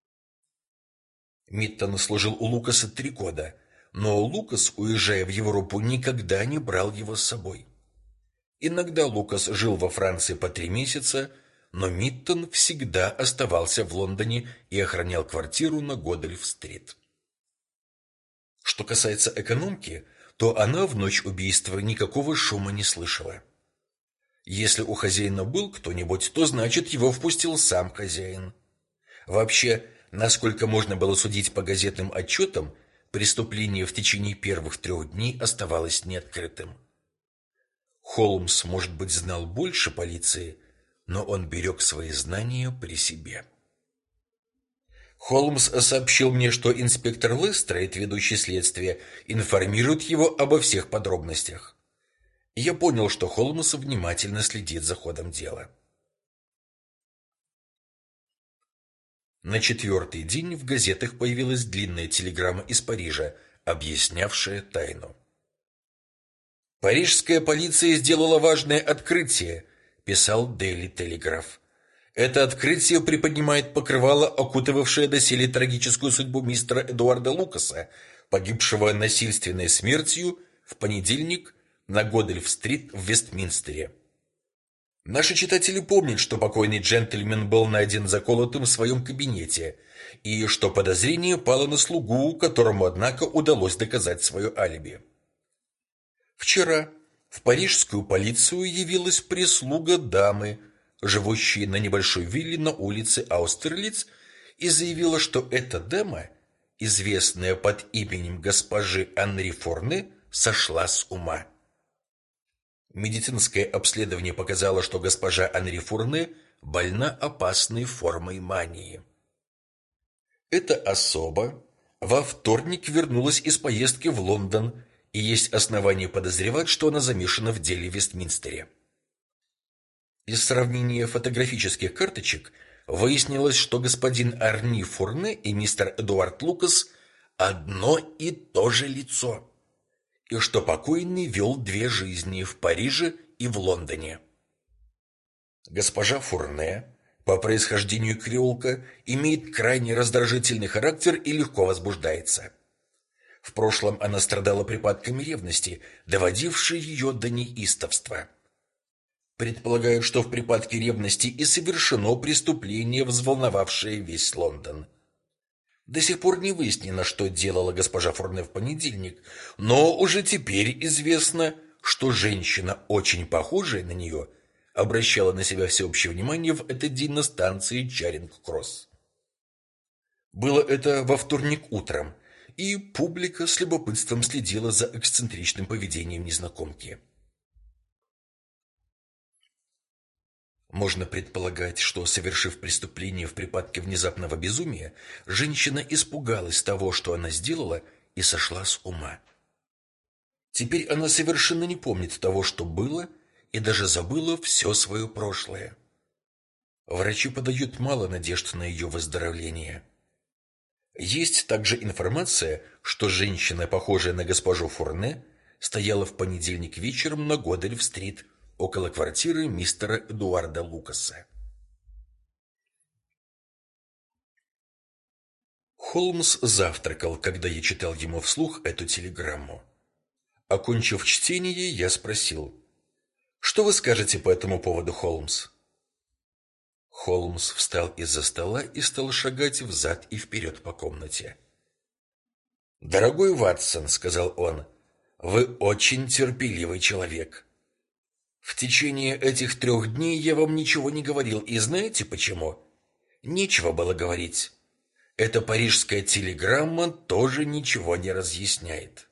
Миттон служил у Лукаса 3 года, но Лукас, уезжая в Европу, никогда не брал его с собой. Иногда Лукас жил во Франции по 3 месяца, но Миттон всегда оставался в Лондоне и охранял квартиру на Годольф-стрит. Что касается экономки, то она в ночь убийства никакого шума не слышала. Если у хозяина был кто-нибудь, то значит его впустил сам хозяин. Вообще, насколько можно было судить по газетным отчетам, преступление в течение первых 3 дней оставалось неоткрытым. Холмс, может быть, знал больше полиции, но он берег свои знания при себе. Холмс сообщил мне, что инспектор Лестрейд, ведущий следствие, информирует его обо всех подробностях. Я понял, что Холмс внимательно следит за ходом дела. На 4-й день в газетах появилась длинная телеграмма из Парижа, объяснявшая тайну. «Парижская полиция сделала важное открытие», – писал Daily Telegraph. «Это открытие приподнимает покрывало, окутывавшее доселе трагическую судьбу мистера Эдуарда Лукаса, погибшего насильственной смертью в понедельник на Годольф-стрит в Вестминстере. Наши читатели помнят, что покойный джентльмен был найден заколотым в своем кабинете, и что подозрение пало на слугу, которому, однако, удалось доказать свое алиби. Вчера в парижскую полицию явилась прислуга дамы, живущей на небольшой вилле на улице Аустерлиц, и заявила, что эта дама, известная под именем госпожи Анри Форне, сошла с ума. Медицинское обследование показало, что госпожа Анри Фурне больна опасной формой мании. Эта особа во вторник вернулась из поездки в Лондон, и есть основания подозревать, что она замешана в деле в Вестминстере. Из сравнения фотографических карточек выяснилось, что господин Арни Фурне и мистер Эдуард Лукас одно и то же лицо, и что покойный вел 2 жизни в Париже и в Лондоне. Госпожа Фурне, по происхождению креолка, имеет крайне раздражительный характер и легко возбуждается. В прошлом она страдала припадками ревности, доводившей ее до неистовства. Предполагаю, что в припадке ревности и совершено преступление, взволновавшее весь Лондон. До сих пор не выяснено, что делала госпожа Фурне в понедельник, но уже теперь известно, что женщина, очень похожая на нее, обращала на себя всеобщее внимание в этот день на станции Чаринг-Кросс. Было это во вторник утром, и публика с любопытством следила за эксцентричным поведением незнакомки. Можно предполагать, что, совершив преступление в припадке внезапного безумия, женщина испугалась того, что она сделала, и сошла с ума. Теперь она совершенно не помнит того, что было, и даже забыла все свое прошлое. Врачи подают мало надежд на ее выздоровление. Есть также информация, что женщина, похожая на госпожу Фурне, стояла в понедельник вечером на Годельф-стрит, около квартиры мистера Эдуарда Лукаса. Холмс завтракал, когда я читал ему вслух эту телеграмму. Окончив чтение, я спросил: «Что вы скажете по этому поводу, Холмс?» Холмс встал из-за стола и стал шагать взад и вперед по комнате. «Дорогой Ватсон», — сказал он, — «вы очень терпеливый человек. В течение этих 3 дней я вам ничего не говорил, и знаете почему? Нечего было говорить. Эта парижская телеграмма тоже ничего не разъясняет».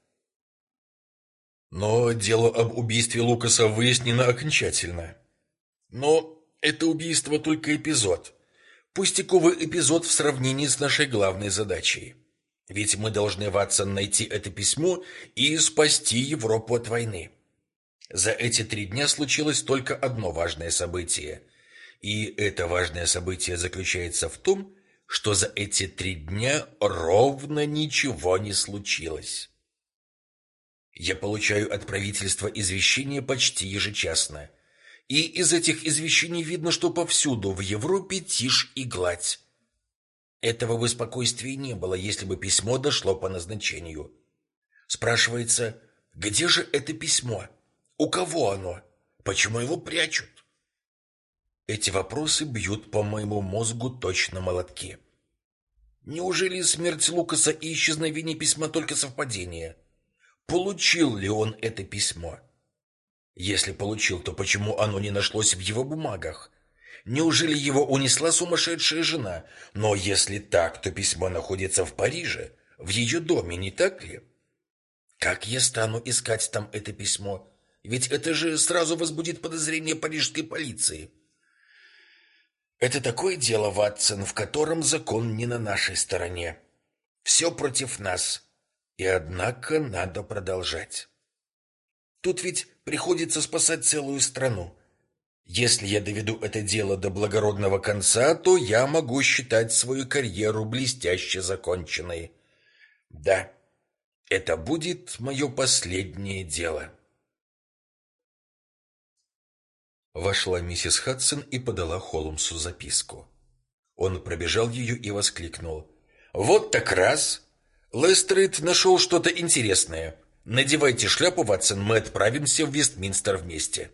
Но дело об убийстве Лукаса выяснено окончательно. Но это убийство только эпизод. Пустяковый эпизод в сравнении с нашей главной задачей. Ведь мы должны, Ватсон, найти это письмо и спасти Европу от войны. За эти 3 дня случилось только одно важное событие. И это важное событие заключается в том, что за эти 3 дня ровно ничего не случилось. Я получаю от правительства извещения почти ежечасно. И из этих извещений видно, что повсюду в Европе тишь и гладь. Этого бы спокойствия не было, если бы письмо дошло по назначению. Спрашивается, где же это письмо? У кого оно? Почему его прячут? Эти вопросы бьют по моему мозгу точно молотки. Неужели смерть Лукаса и исчезновение письма только совпадение? Получил ли он это письмо? Если получил, то почему оно не нашлось в его бумагах? Неужели его унесла сумасшедшая жена? Но если так, то письмо находится в Париже, в ее доме, не так ли? Как я стану искать там это письмо? Ведь это же сразу возбудит подозрение парижской полиции. Это такое дело, Ватсон, в котором закон не на нашей стороне. Все против нас. И однако надо продолжать. Тут ведь приходится спасать целую страну. Если я доведу это дело до благородного конца, то я могу считать свою карьеру блестяще законченной. Да, это будет мое последнее дело. Вошла миссис Хадсон и подала Холмсу записку. Он пробежал ее и воскликнул: «Вот так раз! Лестрейд нашел что-то интересное. Надевайте шляпу, Ватсон, мы отправимся в Вестминстер вместе».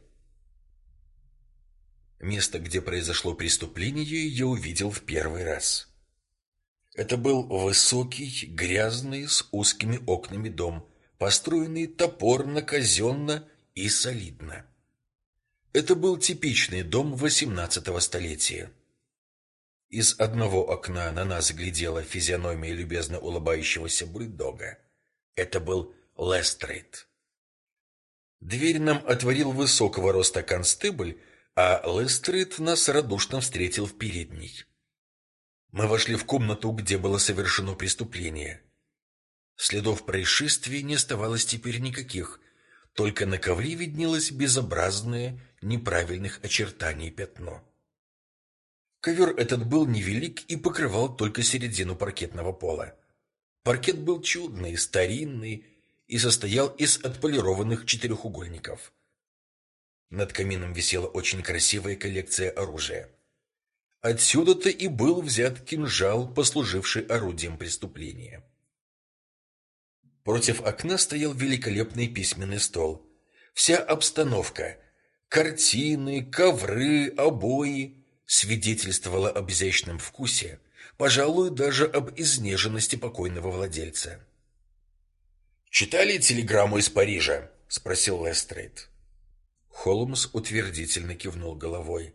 Место, где произошло преступление, я увидел в первый раз. Это был высокий, грязный, с узкими окнами дом, построенный топорно, казенно и солидно. Это был типичный дом XVIII столетия. Из одного окна на нас глядела физиономия любезно улыбающегося бульдога. Это был Лестрейд. Дверь нам отворил высокого роста констебль, а Лестрейд нас радушно встретил в передней. Мы вошли в комнату, где было совершено преступление. Следов происшествия не оставалось теперь никаких, только на ковре виднелось безобразное, неправильных очертаний пятно. Ковер этот был невелик и покрывал только середину паркетного пола. Паркет был чудный, старинный и состоял из отполированных четырехугольников. Над камином висела очень красивая коллекция оружия. Отсюда-то и был взят кинжал, послуживший орудием преступления. Против окна стоял великолепный письменный стол. Вся обстановка – картины, ковры, обои – свидетельствовала об изящном вкусе, пожалуй, даже об изнеженности покойного владельца. «Читали телеграмму из Парижа?» – спросил Лестрейд. Холмс утвердительно кивнул головой.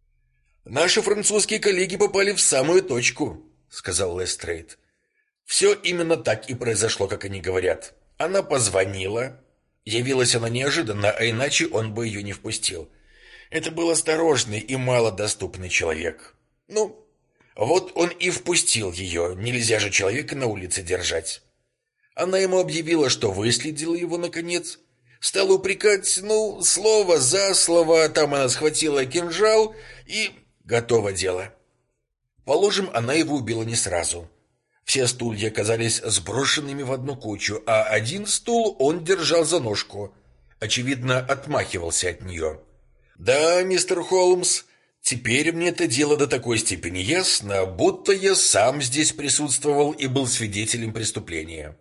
«Наши французские коллеги попали в самую точку», — сказал Лестрейд. «Все именно так и произошло, как они говорят. Она позвонила. Явилась она неожиданно, а иначе он бы ее не впустил. Это был осторожный и малодоступный человек. Ну, вот он и впустил ее. Нельзя же человека на улице держать. Она ему объявила, что выследила его, наконец. Стала упрекать, слово за слово. Там она схватила кинжал и... готово дело. Положим, она его убила не сразу. Все стулья оказались сброшенными в одну кучу, а один стул он держал за ножку. Очевидно, отмахивался от нее. Да, мистер Холмс, теперь мне это дело до такой степени ясно, будто я сам здесь присутствовал и был свидетелем преступления.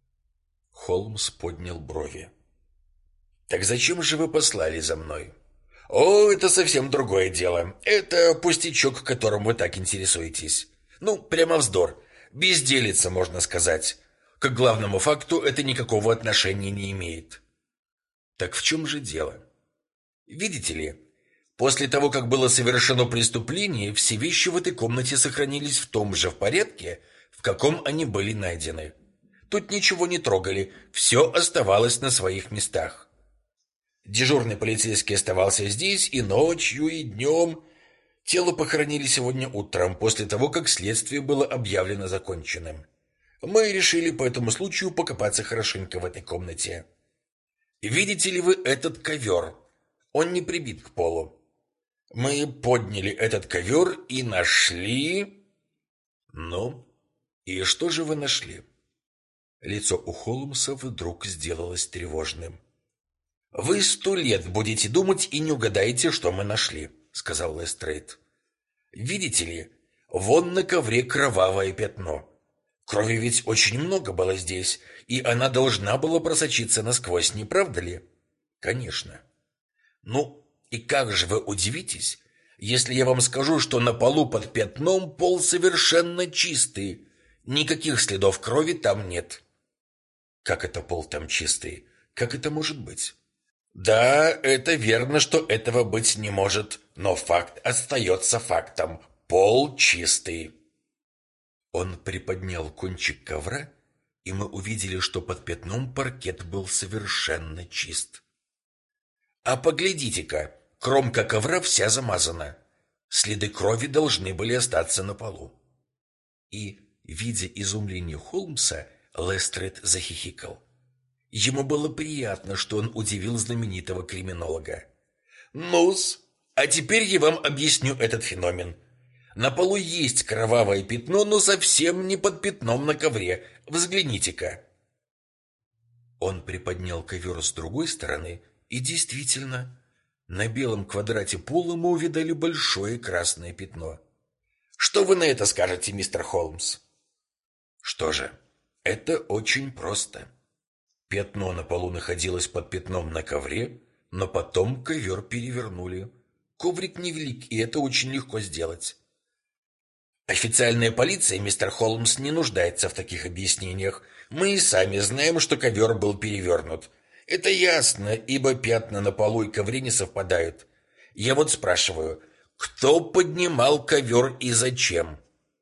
Холмс поднял брови. «Так зачем же вы послали за мной?» «О, это совсем другое дело. Это пустячок, которым вы так интересуетесь. Прямо вздор. Безделица, можно сказать. К главному факту это никакого отношения не имеет». «Так в чем же дело?» «Видите ли, после того, как было совершено преступление, все вещи в этой комнате сохранились в том же порядке, в каком они были найдены. Тут ничего не трогали, все оставалось на своих местах. Дежурный полицейский оставался здесь и ночью, и днем. Тело похоронили сегодня утром, после того, как следствие было объявлено законченным. Мы решили по этому случаю покопаться хорошенько в этой комнате. Видите ли вы этот ковер? Он не прибит к полу. Мы подняли этот ковер и нашли... Ну, и что же вы нашли?» Лицо у Холмса вдруг сделалось тревожным. «Вы 100 лет будете думать и не угадаете, что мы нашли», — сказал Лестрейд. «Видите ли, вон на ковре кровавое пятно. Крови ведь очень много было здесь, и она должна была просочиться насквозь, не правда ли?» «Конечно». И как же вы удивитесь, если я вам скажу, что на полу под пятном пол совершенно чистый, никаких следов крови там нет?» «Как это пол там чистый? Как это может быть?» «Да, это верно, что этого быть не может, но факт остается фактом. Пол чистый». Он приподнял кончик ковра, и мы увидели, что под пятном паркет был совершенно чист. «А поглядите-ка, кромка ковра вся замазана. Следы крови должны были остаться на полу». И, видя изумление Холмса, Лестрейд захихикал. Ему было приятно, что он удивил знаменитого криминолога. «Ну-с, а теперь я вам объясню этот феномен. На полу есть кровавое пятно, но совсем не под пятном на ковре. Взгляните-ка». Он приподнял ковер с другой стороны, и действительно, на белом квадрате пола мы увидали большое красное пятно. «Что вы на это скажете, мистер Холмс?» «Что же, это очень просто». Пятно на полу находилось под пятном на ковре, но потом ковер перевернули. Коврик невелик, и это очень легко сделать. Официальная полиция, мистер Холмс, не нуждается в таких объяснениях. Мы и сами знаем, что ковер был перевернут. Это ясно, ибо пятна на полу и ковре не совпадают. Я вот спрашиваю, кто поднимал ковер и зачем?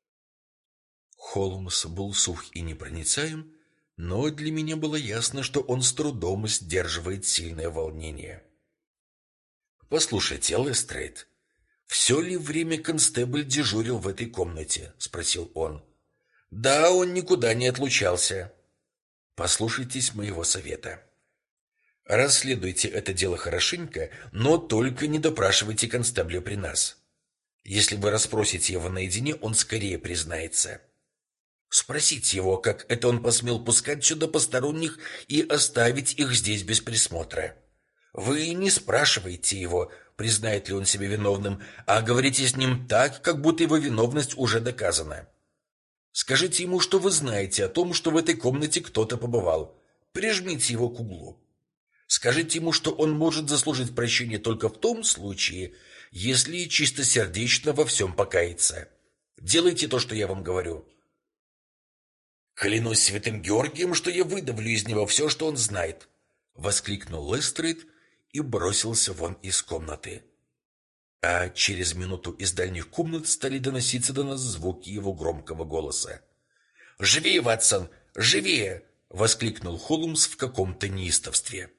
Холмс был сух и непроницаем, но для меня было ясно, что он с трудом сдерживает сильное волнение. «Послушайте, Лестрейд, все ли время констебль дежурил в этой комнате?» — спросил он. «Да, он никуда не отлучался». «Послушайтесь моего совета. Расследуйте это дело хорошенько, но только не допрашивайте констебля при нас. Если вы расспросите его наедине, он скорее признается. Спросите его, как это он посмел пускать сюда посторонних и оставить их здесь без присмотра. Вы не спрашиваете его, признает ли он себя виновным, а говорите с ним так, как будто его виновность уже доказана. Скажите ему, что вы знаете о том, что в этой комнате кто-то побывал. Прижмите его к углу. Скажите ему, что он может заслужить прощение только в том случае, если чистосердечно во всем покаяться. Делайте то, что я вам говорю. Клянусь святым Георгием, что я выдавлю из него все, что он знает, воскликнул Лестрейд и бросился вон из комнаты. А через минуту из дальних комнат стали доноситься до нас звуки его громкого голоса. «Живее, Ватсон, живее!» — воскликнул Холмс в каком-то неистовстве.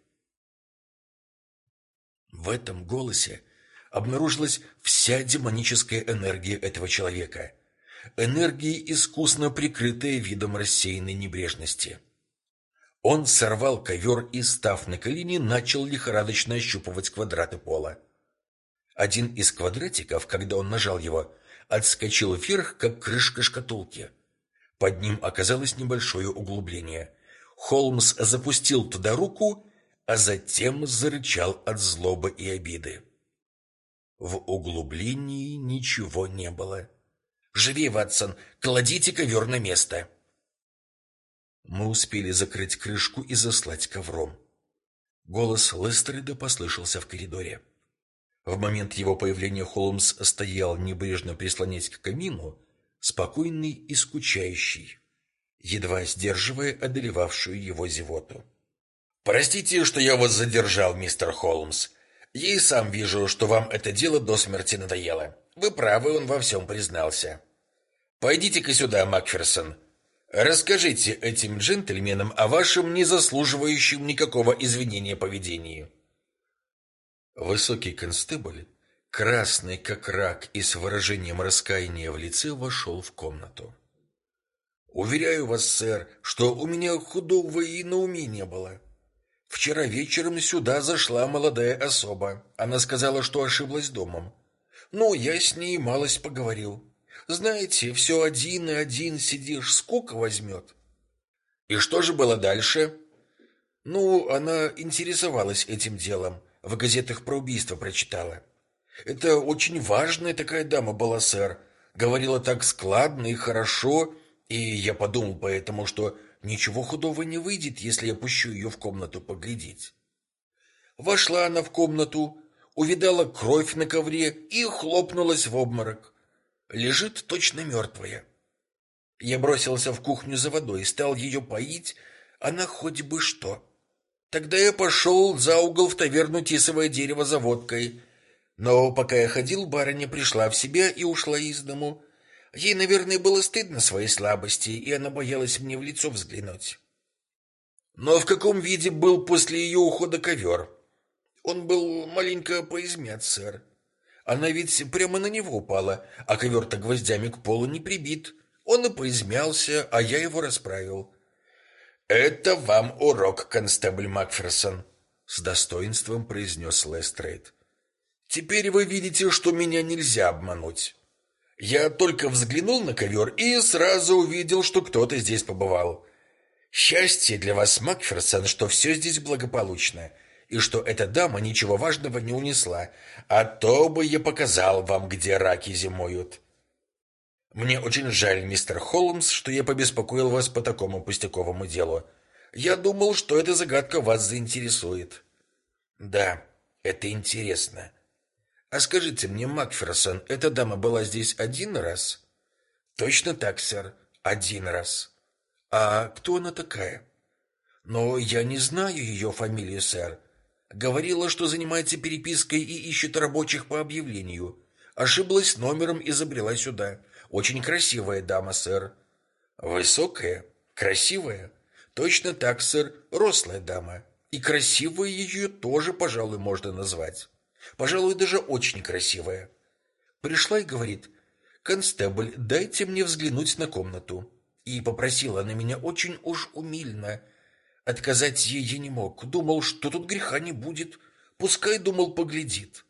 В этом голосе обнаружилась вся демоническая энергия этого человека. Энергия, искусно прикрытая видом рассеянной небрежности. Он сорвал ковер и, став на колени, начал лихорадочно ощупывать квадраты пола. Один из квадратиков, когда он нажал его, отскочил вверх, как крышка шкатулки. Под ним оказалось небольшое углубление. Холмс запустил туда руку, а затем зарычал от злобы и обиды. В углублении ничего не было. «Живей, Ватсон, кладите ковер на место!» Мы успели закрыть крышку и заслать ковром. Голос Лестерида послышался в коридоре. В момент его появления Холмс стоял, небрежно прислонясь к камину, спокойный и скучающий, едва сдерживая одолевавшую его зевоту. «Простите, что я вас задержал, мистер Холмс. Я и сам вижу, что вам это дело до смерти надоело. Вы правы, он во всем признался. Пойдите-ка сюда, Макферсон. Расскажите этим джентльменам о вашем незаслуживающем никакого извинения поведении». Высокий констебль, красный как рак и с выражением раскаяния в лице, вошел в комнату. «Уверяю вас, сэр, что у меня худого и на уме не было. Вчера вечером сюда зашла молодая особа. Она сказала, что ошиблась домом. Ну, я с ней малость поговорил. Знаете, все один и один сидишь, скука возьмет». «И что же было дальше?» «Ну, она интересовалась этим делом. В газетах про убийство прочитала. Это очень важная такая дама была, сэр. Говорила так складно и хорошо, и я подумал поэтому, что ничего худого не выйдет, если я пущу ее в комнату поглядеть». Вошла она в комнату, увидала кровь на ковре и хлопнулась в обморок. Лежит точно мертвая. Я бросился в кухню за водой и стал ее поить, она хоть бы что. Тогда я пошел за угол в таверну «Тисовое дерево» за водкой. Но пока я ходил, барыня пришла в себя и ушла из дому. Ей, наверное, было стыдно своей слабости, и она боялась мне в лицо взглянуть. Но в каком виде был после ее ухода ковер? Он был маленько поизмят, сэр. Она ведь прямо на него упала, а ковер-то гвоздями к полу не прибит. Он и поизмялся, а я его расправил. «Это вам урок, констебль Макферсон», — с достоинством произнес Лестрейд. «Теперь вы видите, что меня нельзя обмануть. Я только взглянул на ковер и сразу увидел, что кто-то здесь побывал. Счастье для вас, Макферсон, что все здесь благополучно, и что эта дама ничего важного не унесла, а то бы я показал вам, где раки зимуют. Мне очень жаль, мистер Холмс, что я побеспокоил вас по такому пустяковому делу. Я думал, что эта загадка вас заинтересует». «Да, это интересно. А скажите мне, Макферсон, эта дама была здесь один раз?» «Точно так, сэр, один раз». «А кто она такая?» «Но я не знаю ее фамилию, сэр. Говорила, что занимается перепиской и ищет рабочих по объявлению. Ошиблась номером и забрела сюда. Очень красивая дама, сэр». «Высокая? Красивая?» «Точно так, сэр, рослая дама. И красивой ее тоже, пожалуй, можно назвать. Пожалуй, даже очень красивая. Пришла и говорит: «Констебль, дайте мне взглянуть на комнату». И попросила она меня очень уж умильно. Отказать ей я не мог. Думал, что тут греха не будет. Пускай, думал, поглядит.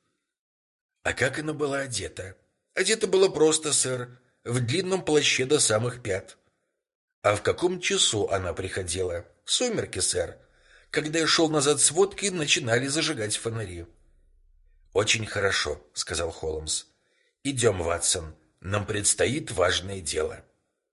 А как она была одета? Одета была просто, сэр, в длинном плаще до самых пят. А в каком часу она приходила? В сумерки, сэр. Когда я шел назад с водкой, начинали зажигать фонари. «Очень хорошо», — сказал Холмс. «Идем, Ватсон. Нам предстоит важное дело».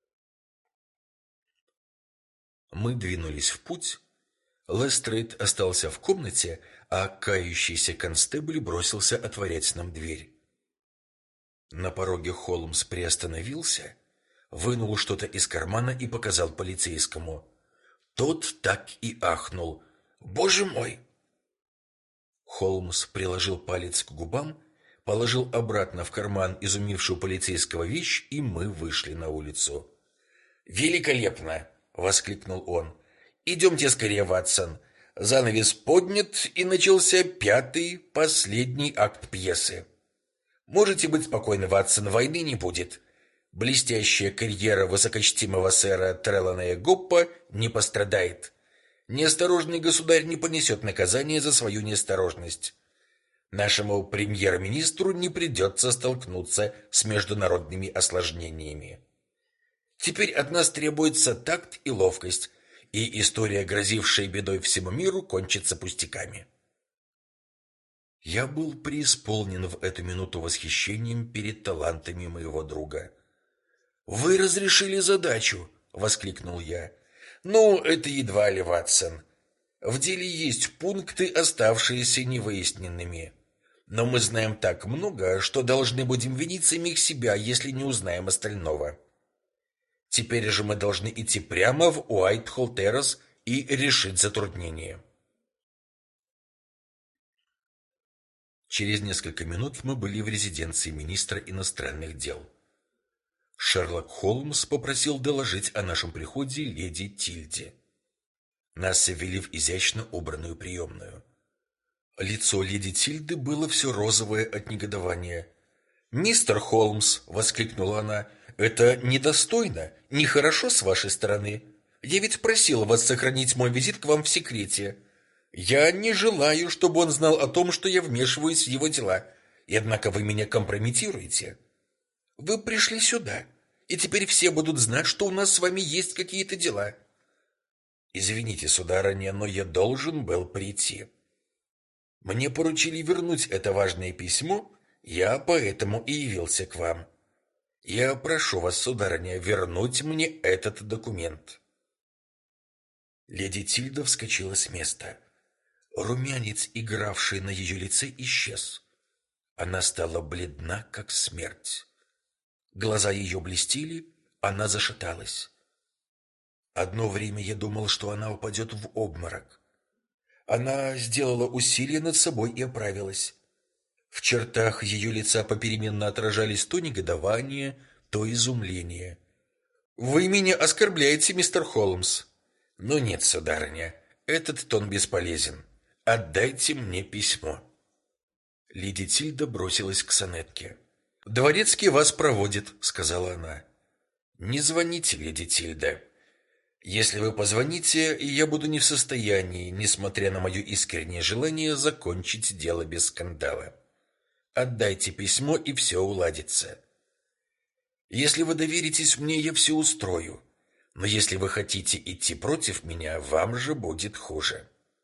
Мы двинулись в путь. Лестрейд остался в комнате, а кающийся констебль бросился отворять нам дверь. На пороге Холмс приостановился, вынул что-то из кармана и показал полицейскому. Тот так и ахнул. «Боже мой!» Холмс приложил палец к губам, положил обратно в карман изумившую полицейского вещь, и мы вышли на улицу. «Великолепно!» — воскликнул он. «Идемте скорее, Ватсон. Занавес поднят, и начался пятый, последний акт пьесы. Можете быть спокойны, Ватсон, войны не будет. Блестящая карьера высокочтимого сэра Трелланея Гоппа не пострадает. Неосторожный государь не понесет наказания за свою неосторожность. Нашему премьер-министру не придется столкнуться с международными осложнениями. Теперь от нас требуется такт и ловкость, и история, грозившая бедой всему миру, кончится пустяками». Я был преисполнен в эту минуту восхищением перед талантами моего друга. «Вы разрешили задачу!» — воскликнул я. «Ну, это едва ли, Ватсон. В деле есть пункты, оставшиеся невыясненными. Но мы знаем так много, что должны будем винить самих себя, если не узнаем остального. Теперь же мы должны идти прямо в Уайтхолл-террас и решить затруднение». Через несколько минут мы были в резиденции министра иностранных дел. Шерлок Холмс попросил доложить о нашем приходе леди Тильде. Нас ввели в изящно убранную приемную. Лицо леди Тильды было все розовое от негодования. «Мистер Холмс!» — воскликнула она. «Это недостойно, нехорошо с вашей стороны. Я ведь просила вас сохранить мой визит к вам в секрете. Я не желаю, чтобы он знал о том, что я вмешиваюсь в его дела, и однако вы меня компрометируете. Вы пришли сюда, и теперь все будут знать, что у нас с вами есть какие-то дела». «Извините, сударыня, но я должен был прийти. Мне поручили вернуть это важное письмо, я поэтому и явился к вам. Я прошу вас, сударыня, вернуть мне этот документ». Леди Тильда вскочила с места. Румянец, игравший на ее лице, исчез. Она стала бледна, как смерть. Глаза ее блестели, она зашаталась. Одно время я думал, что она упадет в обморок. Она сделала усилие над собой и оправилась. В чертах ее лица попеременно отражались то негодование, то изумление. «Вы меня оскорбляете, мистер Холмс?» «Ну нет, сударыня, этот тон бесполезен. Отдайте мне письмо». Леди Тильда бросилась к сонетке. «Дворецкий вас проводит», — сказала она. «Не звоните, леди Тильда. Если вы позвоните, я буду не в состоянии, несмотря на мое искреннее желание, закончить дело без скандала. Отдайте письмо, и все уладится. Если вы доверитесь мне, я все устрою. Но если вы хотите идти против меня, вам же будет хуже».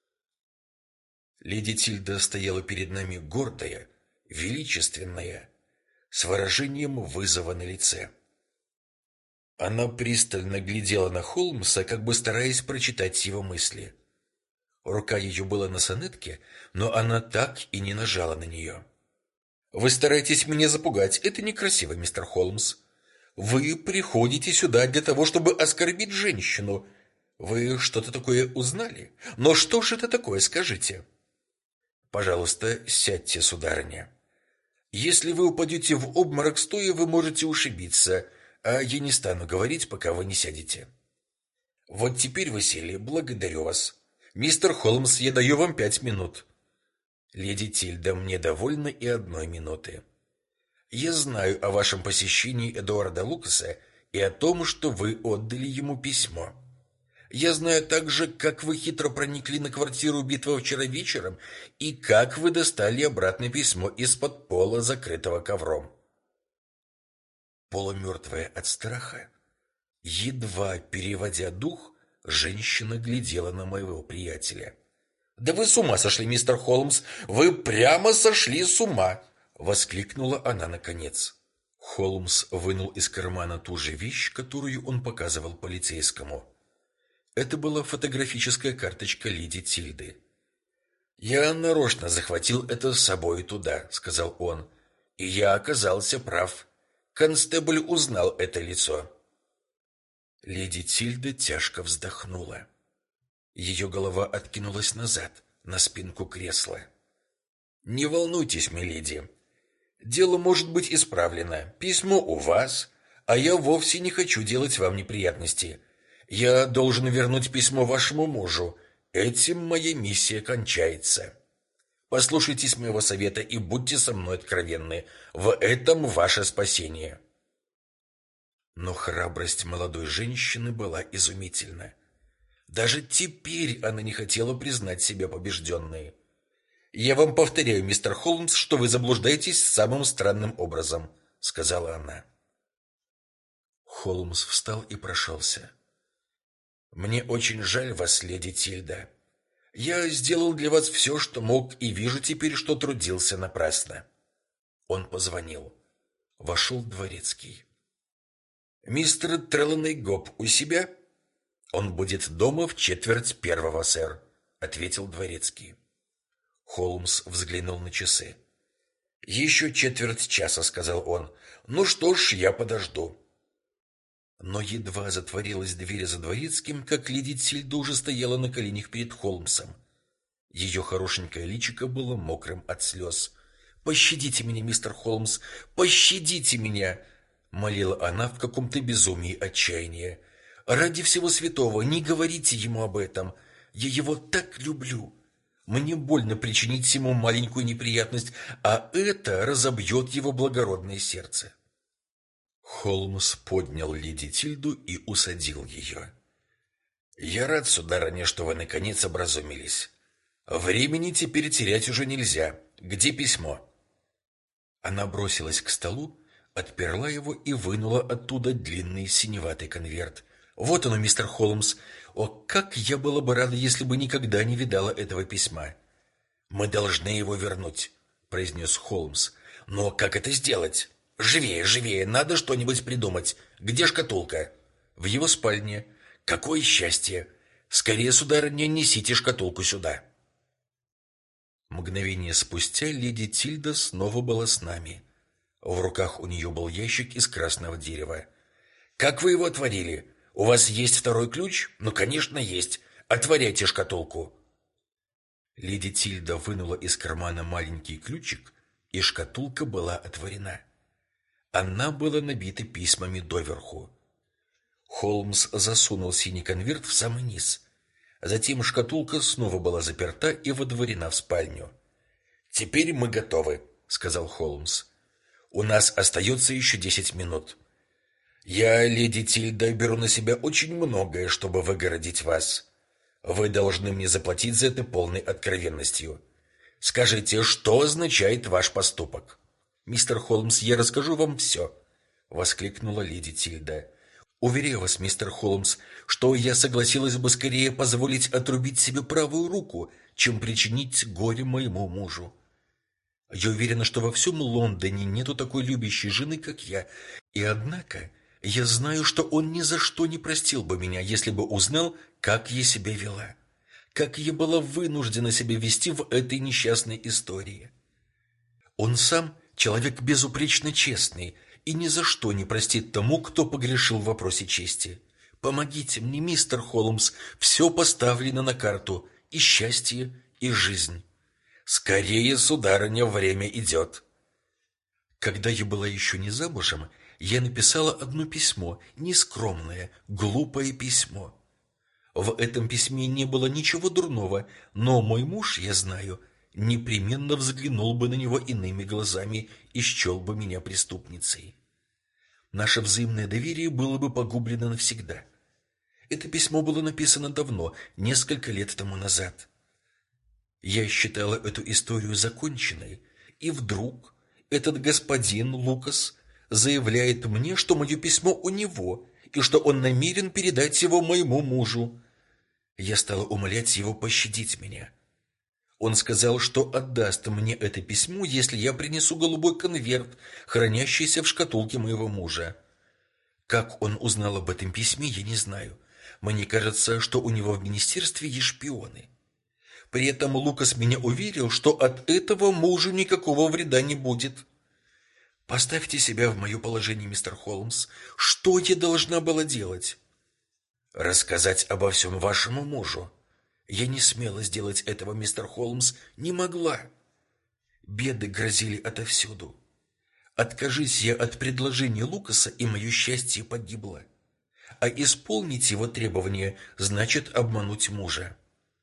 Леди Тильда стояла перед нами гордая, величественная, с выражением вызова на лице. Она пристально глядела на Холмса, как бы стараясь прочитать его мысли. Рука ее была на сонетке, но она так и не нажала на нее. «Вы стараетесь меня запугать. Это некрасиво, мистер Холмс. Вы приходите сюда для того, чтобы оскорбить женщину. Вы что-то такое узнали? Но что же это такое, скажите?» «Пожалуйста, сядьте, сударыня. Если вы упадете в обморок стоя, вы можете ушибиться, а я не стану говорить, пока вы не сядете. Вот теперь вы сели, благодарю вас. Мистер Холмс, я даю вам 5 минут». «Леди Тильда, мне довольно и 1 минуты. Я знаю о вашем посещении Эдуарда Лукаса и о том, что вы отдали ему письмо. Я знаю также, как вы хитро проникли на квартиру убитого вчера вечером и как вы достали обратно письмо из-под пола, закрытого ковром». Полумертвая от страха, едва переводя дух, женщина глядела на моего приятеля. «Да вы с ума сошли, мистер Холмс! Вы прямо сошли с ума!» — воскликнула она наконец. Холмс вынул из кармана ту же вещь, которую он показывал полицейскому. Это была фотографическая карточка леди Тильды. «Я нарочно захватил это с собой туда», — сказал он. «И я оказался прав. Констебль узнал это лицо». Леди Тильда тяжко вздохнула. Ее голова откинулась назад, на спинку кресла. «Не волнуйтесь, миледи. Дело может быть исправлено. Письмо у вас, а я вовсе не хочу делать вам неприятности. Я должен вернуть письмо вашему мужу. Этим моя миссия кончается. Послушайтесь моего совета и будьте со мной откровенны. В этом ваше спасение». Но храбрость молодой женщины была изумительна. Даже теперь она не хотела признать себя побежденной. «Я вам повторяю, мистер Холмс, что вы заблуждаетесь самым странным образом», — сказала она. Холмс встал и прошелся. «Мне очень жаль вас, леди Тильда. Я сделал для вас все, что мог, и вижу теперь, что трудился напрасно». Он позвонил. Вошел дворецкий. «Мистер Трелланей-Гоб у себя?» «Он будет дома в 1:45, сэр», — ответил дворецкий. Холмс взглянул на часы. «Еще 1/4 часа», — сказал он. «Ну что ж, я подожду». Но едва затворилась дверь за дворецким, как леди Тильда уже стояла на коленях перед Холмсом. Ее хорошенькое личико было мокрым от слез. «Пощадите меня, мистер Холмс, пощадите меня!» — молила она в каком-то безумии отчаяния. «Ради всего святого, не говорите ему об этом. Я его так люблю. Мне больно причинить ему маленькую неприятность, а это разобьет его благородное сердце». Холмс поднял леди Тильду и усадил ее. «Я рад, сударыня, что вы наконец образумились. Времени теперь терять уже нельзя. Где письмо?» Она бросилась к столу, отперла его и вынула оттуда длинный синеватый конверт. «Вот оно, мистер Холмс. О, как я была бы рада, если бы никогда не видала этого письма!» «Мы должны его вернуть», — произнес Холмс. «Но как это сделать? Живее, живее, надо что-нибудь придумать. Где шкатулка?» «В его спальне». «Какое счастье! Скорее, сударыня, несите шкатулку сюда». Мгновение спустя леди Тильда снова была с нами. В руках у нее был ящик из красного дерева. «Как вы его отворили? У вас есть второй ключ?» «Ну, конечно, есть. Отворяйте шкатулку». Леди Тильда вынула из кармана маленький ключик, и шкатулка была отворена. Она была набита письмами доверху. Холмс засунул синий конверт в самый низ. Затем шкатулка снова была заперта и водворена в спальню. «Теперь мы готовы», — сказал Холмс. «У нас остается еще 10 минут. Я, леди Тильда, беру на себя очень многое, чтобы выгородить вас. Вы должны мне заплатить за это полной откровенностью. Скажите, что означает ваш поступок?» «Мистер Холмс, я расскажу вам все», — воскликнула леди Тильда. «Уверяю вас, мистер Холмс, что я согласилась бы скорее позволить отрубить себе правую руку, чем причинить горе моему мужу. Я уверена, что во всем Лондоне нету такой любящей жены, как я, и однако я знаю, что он ни за что не простил бы меня, если бы узнал, как я себя вела, как я была вынуждена себя вести в этой несчастной истории. Он сам человек безупречно честный и ни за что не простит тому, кто погрешил в вопросе чести. Помогите мне, мистер Холмс, все поставлено на карту, и счастье, и жизнь». «Скорее, сударыня, время идет». Когда я была еще не замужем, я написала одно письмо, нескромное, глупое письмо. В этом письме не было ничего дурного, но мой муж, я знаю, непременно взглянул бы на него иными глазами и счел бы меня преступницей. Наше взаимное доверие было бы погублено навсегда. Это письмо было написано давно, несколько лет тому назад. Я считала эту историю законченной, и вдруг этот господин Лукас заявляет мне, что мое письмо у него, и что он намерен передать его моему мужу. Я стала умолять его пощадить меня. Он сказал, что отдаст мне это письмо, если я принесу голубой конверт, хранящийся в шкатулке моего мужа. Как он узнал об этом письме, я не знаю. Мне кажется, что у него в министерстве есть шпионы. При этом Лукас меня уверил, что от этого мужу никакого вреда не будет. Поставьте себя в мое положение, мистер Холмс. Что я должна была делать? Рассказать обо всем вашему мужу. Я не смела сделать этого, мистер Холмс, не могла. Беды грозили отовсюду. Откажись я от предложения Лукаса, и мое счастье погибло. А исполнить его требования значит обмануть мужа.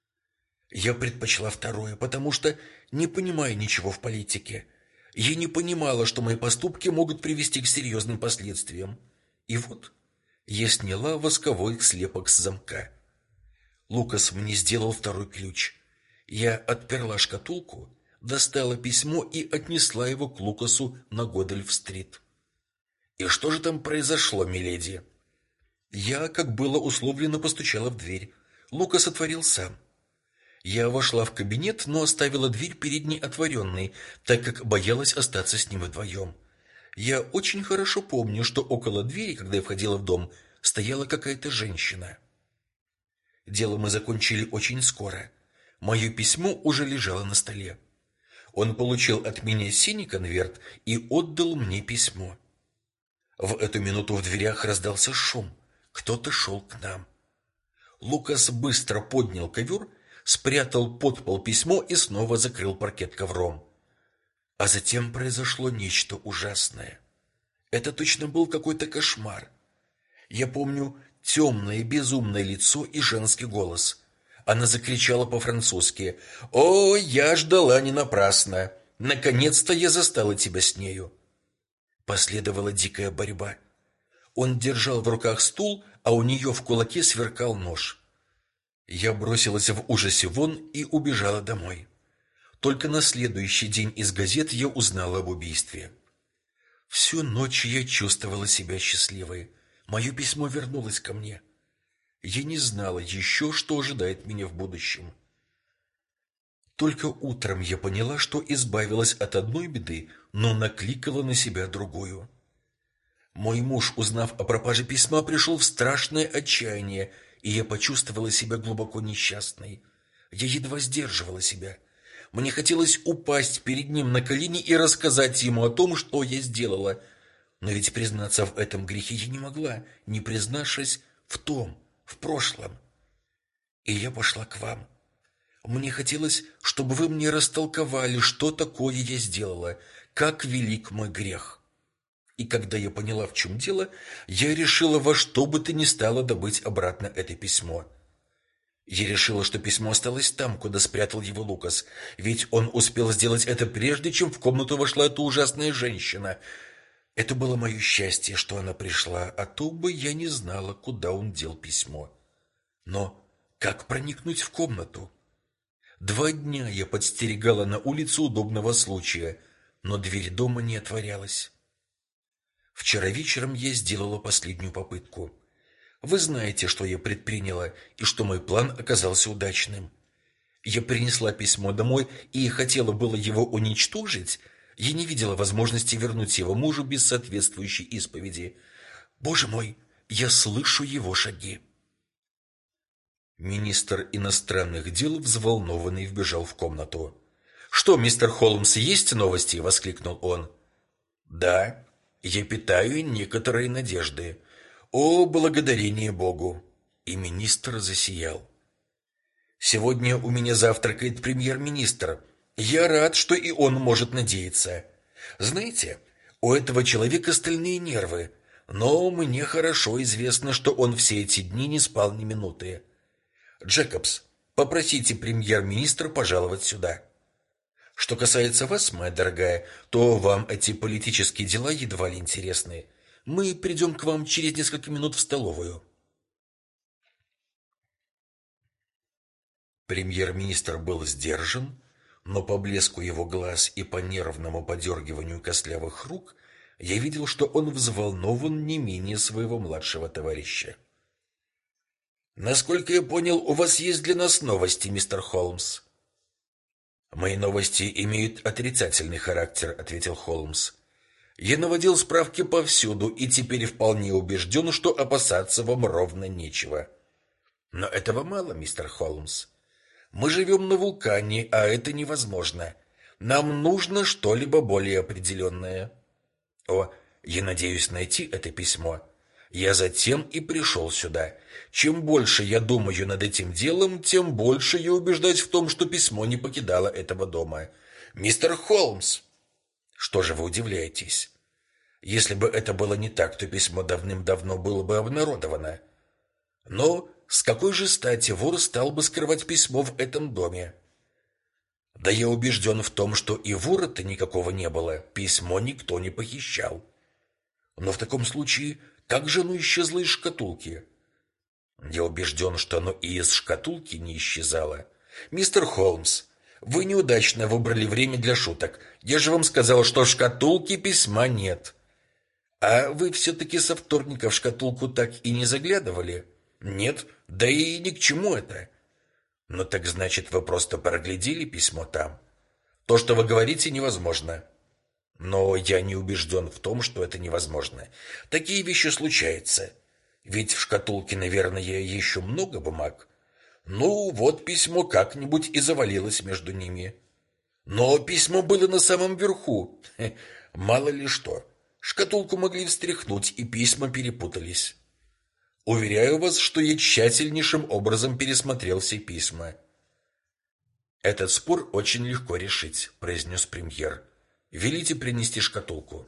Я предпочла второе, потому что не понимаю ничего в политике. Я не понимала, что мои поступки могут привести к серьезным последствиям. И вот я сняла восковой слепок с замка. Лукас мне сделал второй ключ. Я отперла шкатулку, достала письмо и отнесла его к Лукасу на Годольф-стрит. «И что же там произошло, миледи?» Я, как было условлено, постучала в дверь. Лукас отворил сам. Я вошла в кабинет, но оставила дверь передней отворенной, так как боялась остаться с ним вдвоем. Я очень хорошо помню, что около двери, когда я входила в дом, стояла какая-то женщина. Дело мы закончили очень скоро. Мое письмо уже лежало на столе. Он получил от меня синий конверт и отдал мне письмо. В эту минуту в дверях раздался шум. Кто-то шел к нам. Лукас быстро поднял ковер, спрятал под пол письмо и снова закрыл паркет ковром. А затем произошло нечто ужасное. Это точно был какой-то кошмар. Я помню темное безумное лицо и женский голос. Она закричала по-французски: «О, я ждала не напрасно! Наконец-то я застала тебя с нею!» Последовала дикая борьба. Он держал в руках стул, а у нее в кулаке сверкал нож. Я бросилась в ужасе вон и убежала домой. Только на следующий день из газет я узнала об убийстве. Всю ночь я чувствовала себя счастливой. Мое письмо вернулось ко мне. Я не знала еще, что ожидает меня в будущем. Только утром я поняла, что избавилась от одной беды, но накликала на себя другую. Мой муж, узнав о пропаже письма, пришел в страшное отчаяние, и я почувствовала себя глубоко несчастной. Я едва сдерживала себя. Мне хотелось упасть перед ним на колени и рассказать ему о том, что я сделала. Но ведь признаться в этом грехе я не могла, не признавшись в том, в прошлом. И я пошла к вам. Мне хотелось, чтобы вы мне растолковали, что такое я сделала, как велик мой грех. И когда я поняла, в чем дело, я решила во что бы то ни стало добыть обратно это письмо. Я решила, что письмо осталось там, куда спрятал его Лукас, ведь он успел сделать это прежде, чем в комнату вошла эта ужасная женщина. Это было мое счастье, что она пришла, а то бы я не знала, куда он дел письмо. Но как проникнуть в комнату? 2 дня я подстерегала на улице удобного случая, но дверь дома не отворялась. Вчера вечером я сделала последнюю попытку. Вы знаете, что я предприняла, и что мой план оказался удачным. Я принесла письмо домой и хотела было его уничтожить. Я не видела возможности вернуть его мужу без соответствующей исповеди. Боже мой, я слышу его шаги. Министр иностранных дел, взволнованный, вбежал в комнату. «Что, мистер Холмс, есть новости?» — воскликнул он. «Да, я питаю некоторые надежды. О, благодарение Богу!» И министр засиял. «Сегодня у меня завтракает премьер-министр. Я рад, что и он может надеяться. Знаете, у этого человека стальные нервы, но мне хорошо известно, что он все эти дни не спал ни минуты. Джекобс, попросите премьер-министра пожаловать сюда. Что касается вас, моя дорогая, то вам эти политические дела едва ли интересны. Мы придем к вам через несколько минут в столовую». Премьер-министр был сдержан, но по блеску его глаз и по нервному подергиванию костлявых рук я видел, что он взволнован не менее своего младшего товарища. «Насколько я понял, у вас есть для нас новости, мистер Холмс?» «Мои новости имеют отрицательный характер», — ответил Холмс. «Я наводил справки повсюду и теперь вполне убежден, что опасаться вам ровно нечего». «Но этого мало, мистер Холмс. Мы живем на вулкане, а это невозможно. Нам нужно что-либо более определенное». «О, я надеюсь найти это письмо. Я затем и пришел сюда. Чем больше я думаю над этим делом, тем больше я убеждаюсь в том, что письмо не покидало этого дома. Мистер Холмс!» «Что же вы удивляетесь? Если бы это было не так, то письмо давным-давно было бы обнародовано. Но с какой же стати вор стал бы скрывать письмо в этом доме?» «Да я убежден в том, что и вора-то никакого не было. Письмо никто не похищал». «Но в таком случае, как же оно исчезло из шкатулки?» «Я убежден, что оно и из шкатулки не исчезало. Мистер Холмс, вы неудачно выбрали время для шуток. Я же вам сказал, что в шкатулке письма нет». «А вы все-таки со вторника в шкатулку так и не заглядывали?» «Нет, да и ни к чему это». «Ну так значит, вы просто проглядели письмо там? То, что вы говорите, невозможно». «Но я не убежден в том, что это невозможно. Такие вещи случаются. Ведь в шкатулке, наверное, еще много бумаг. Ну, вот письмо как-нибудь и завалилось между ними. Но письмо было на самом верху. Мало ли что. Шкатулку могли встряхнуть, и письма перепутались. Уверяю вас, что я тщательнейшим образом пересмотрел все письма». «Этот спор очень легко решить», — произнес премьер. «Велите принести шкатулку».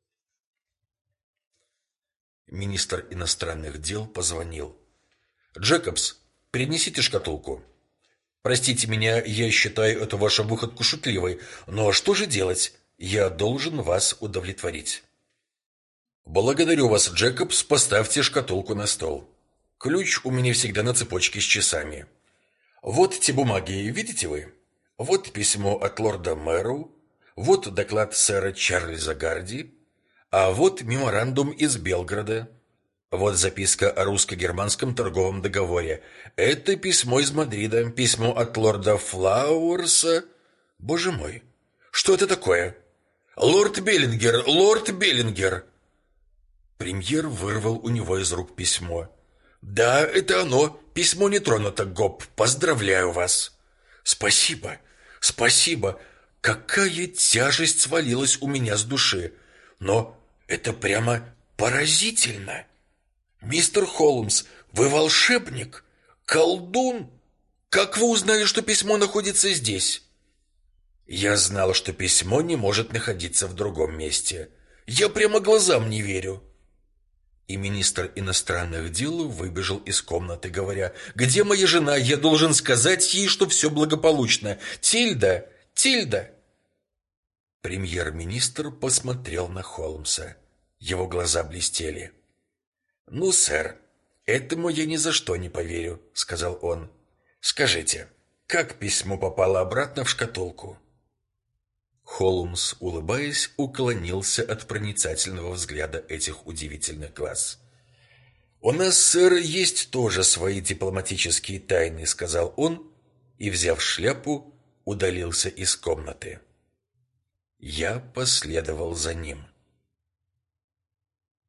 Министр иностранных дел позвонил. «Джекобс, принесите шкатулку». «Простите меня, я считаю эту вашу выходку шутливой, но что же делать? Я должен вас удовлетворить». «Благодарю вас, Джекобс, поставьте шкатулку на стол. Ключ у меня всегда на цепочке с часами. Вот те бумаги, видите вы? Вот письмо от лорда Мэру, вот доклад сэра Чарльза Гарди, а вот меморандум из Белграда. Вот записка о русско-германском торговом договоре. Это письмо из Мадрида, письмо от лорда Флауэрса. Боже мой, что это такое? Лорд Беллингер, лорд Беллингер!» Премьер вырвал у него из рук письмо. «Да, это оно. Письмо не тронуто, Гоб. Поздравляю вас». «Спасибо, спасибо. Какая тяжесть свалилась у меня с души. Но это прямо поразительно. Мистер Холмс, вы волшебник? Колдун? Как вы узнали, что письмо находится здесь?» «Я знал, что письмо не может находиться в другом месте. Я прямо глазам не верю». И министр иностранных дел выбежал из комнаты, говоря: «Где моя жена? Я должен сказать ей, что все благополучно. Тильда! Тильда!» Премьер-министр посмотрел на Холмса. Его глаза блестели. «Ну, сэр, этому я ни за что не поверю», — сказал он. «Скажите, как письмо попало обратно в шкатулку?» Холмс, улыбаясь, уклонился от проницательного взгляда этих удивительных глаз. «У нас, сэр, есть тоже свои дипломатические тайны», — сказал он, и, взяв шляпу, удалился из комнаты. Я последовал за ним.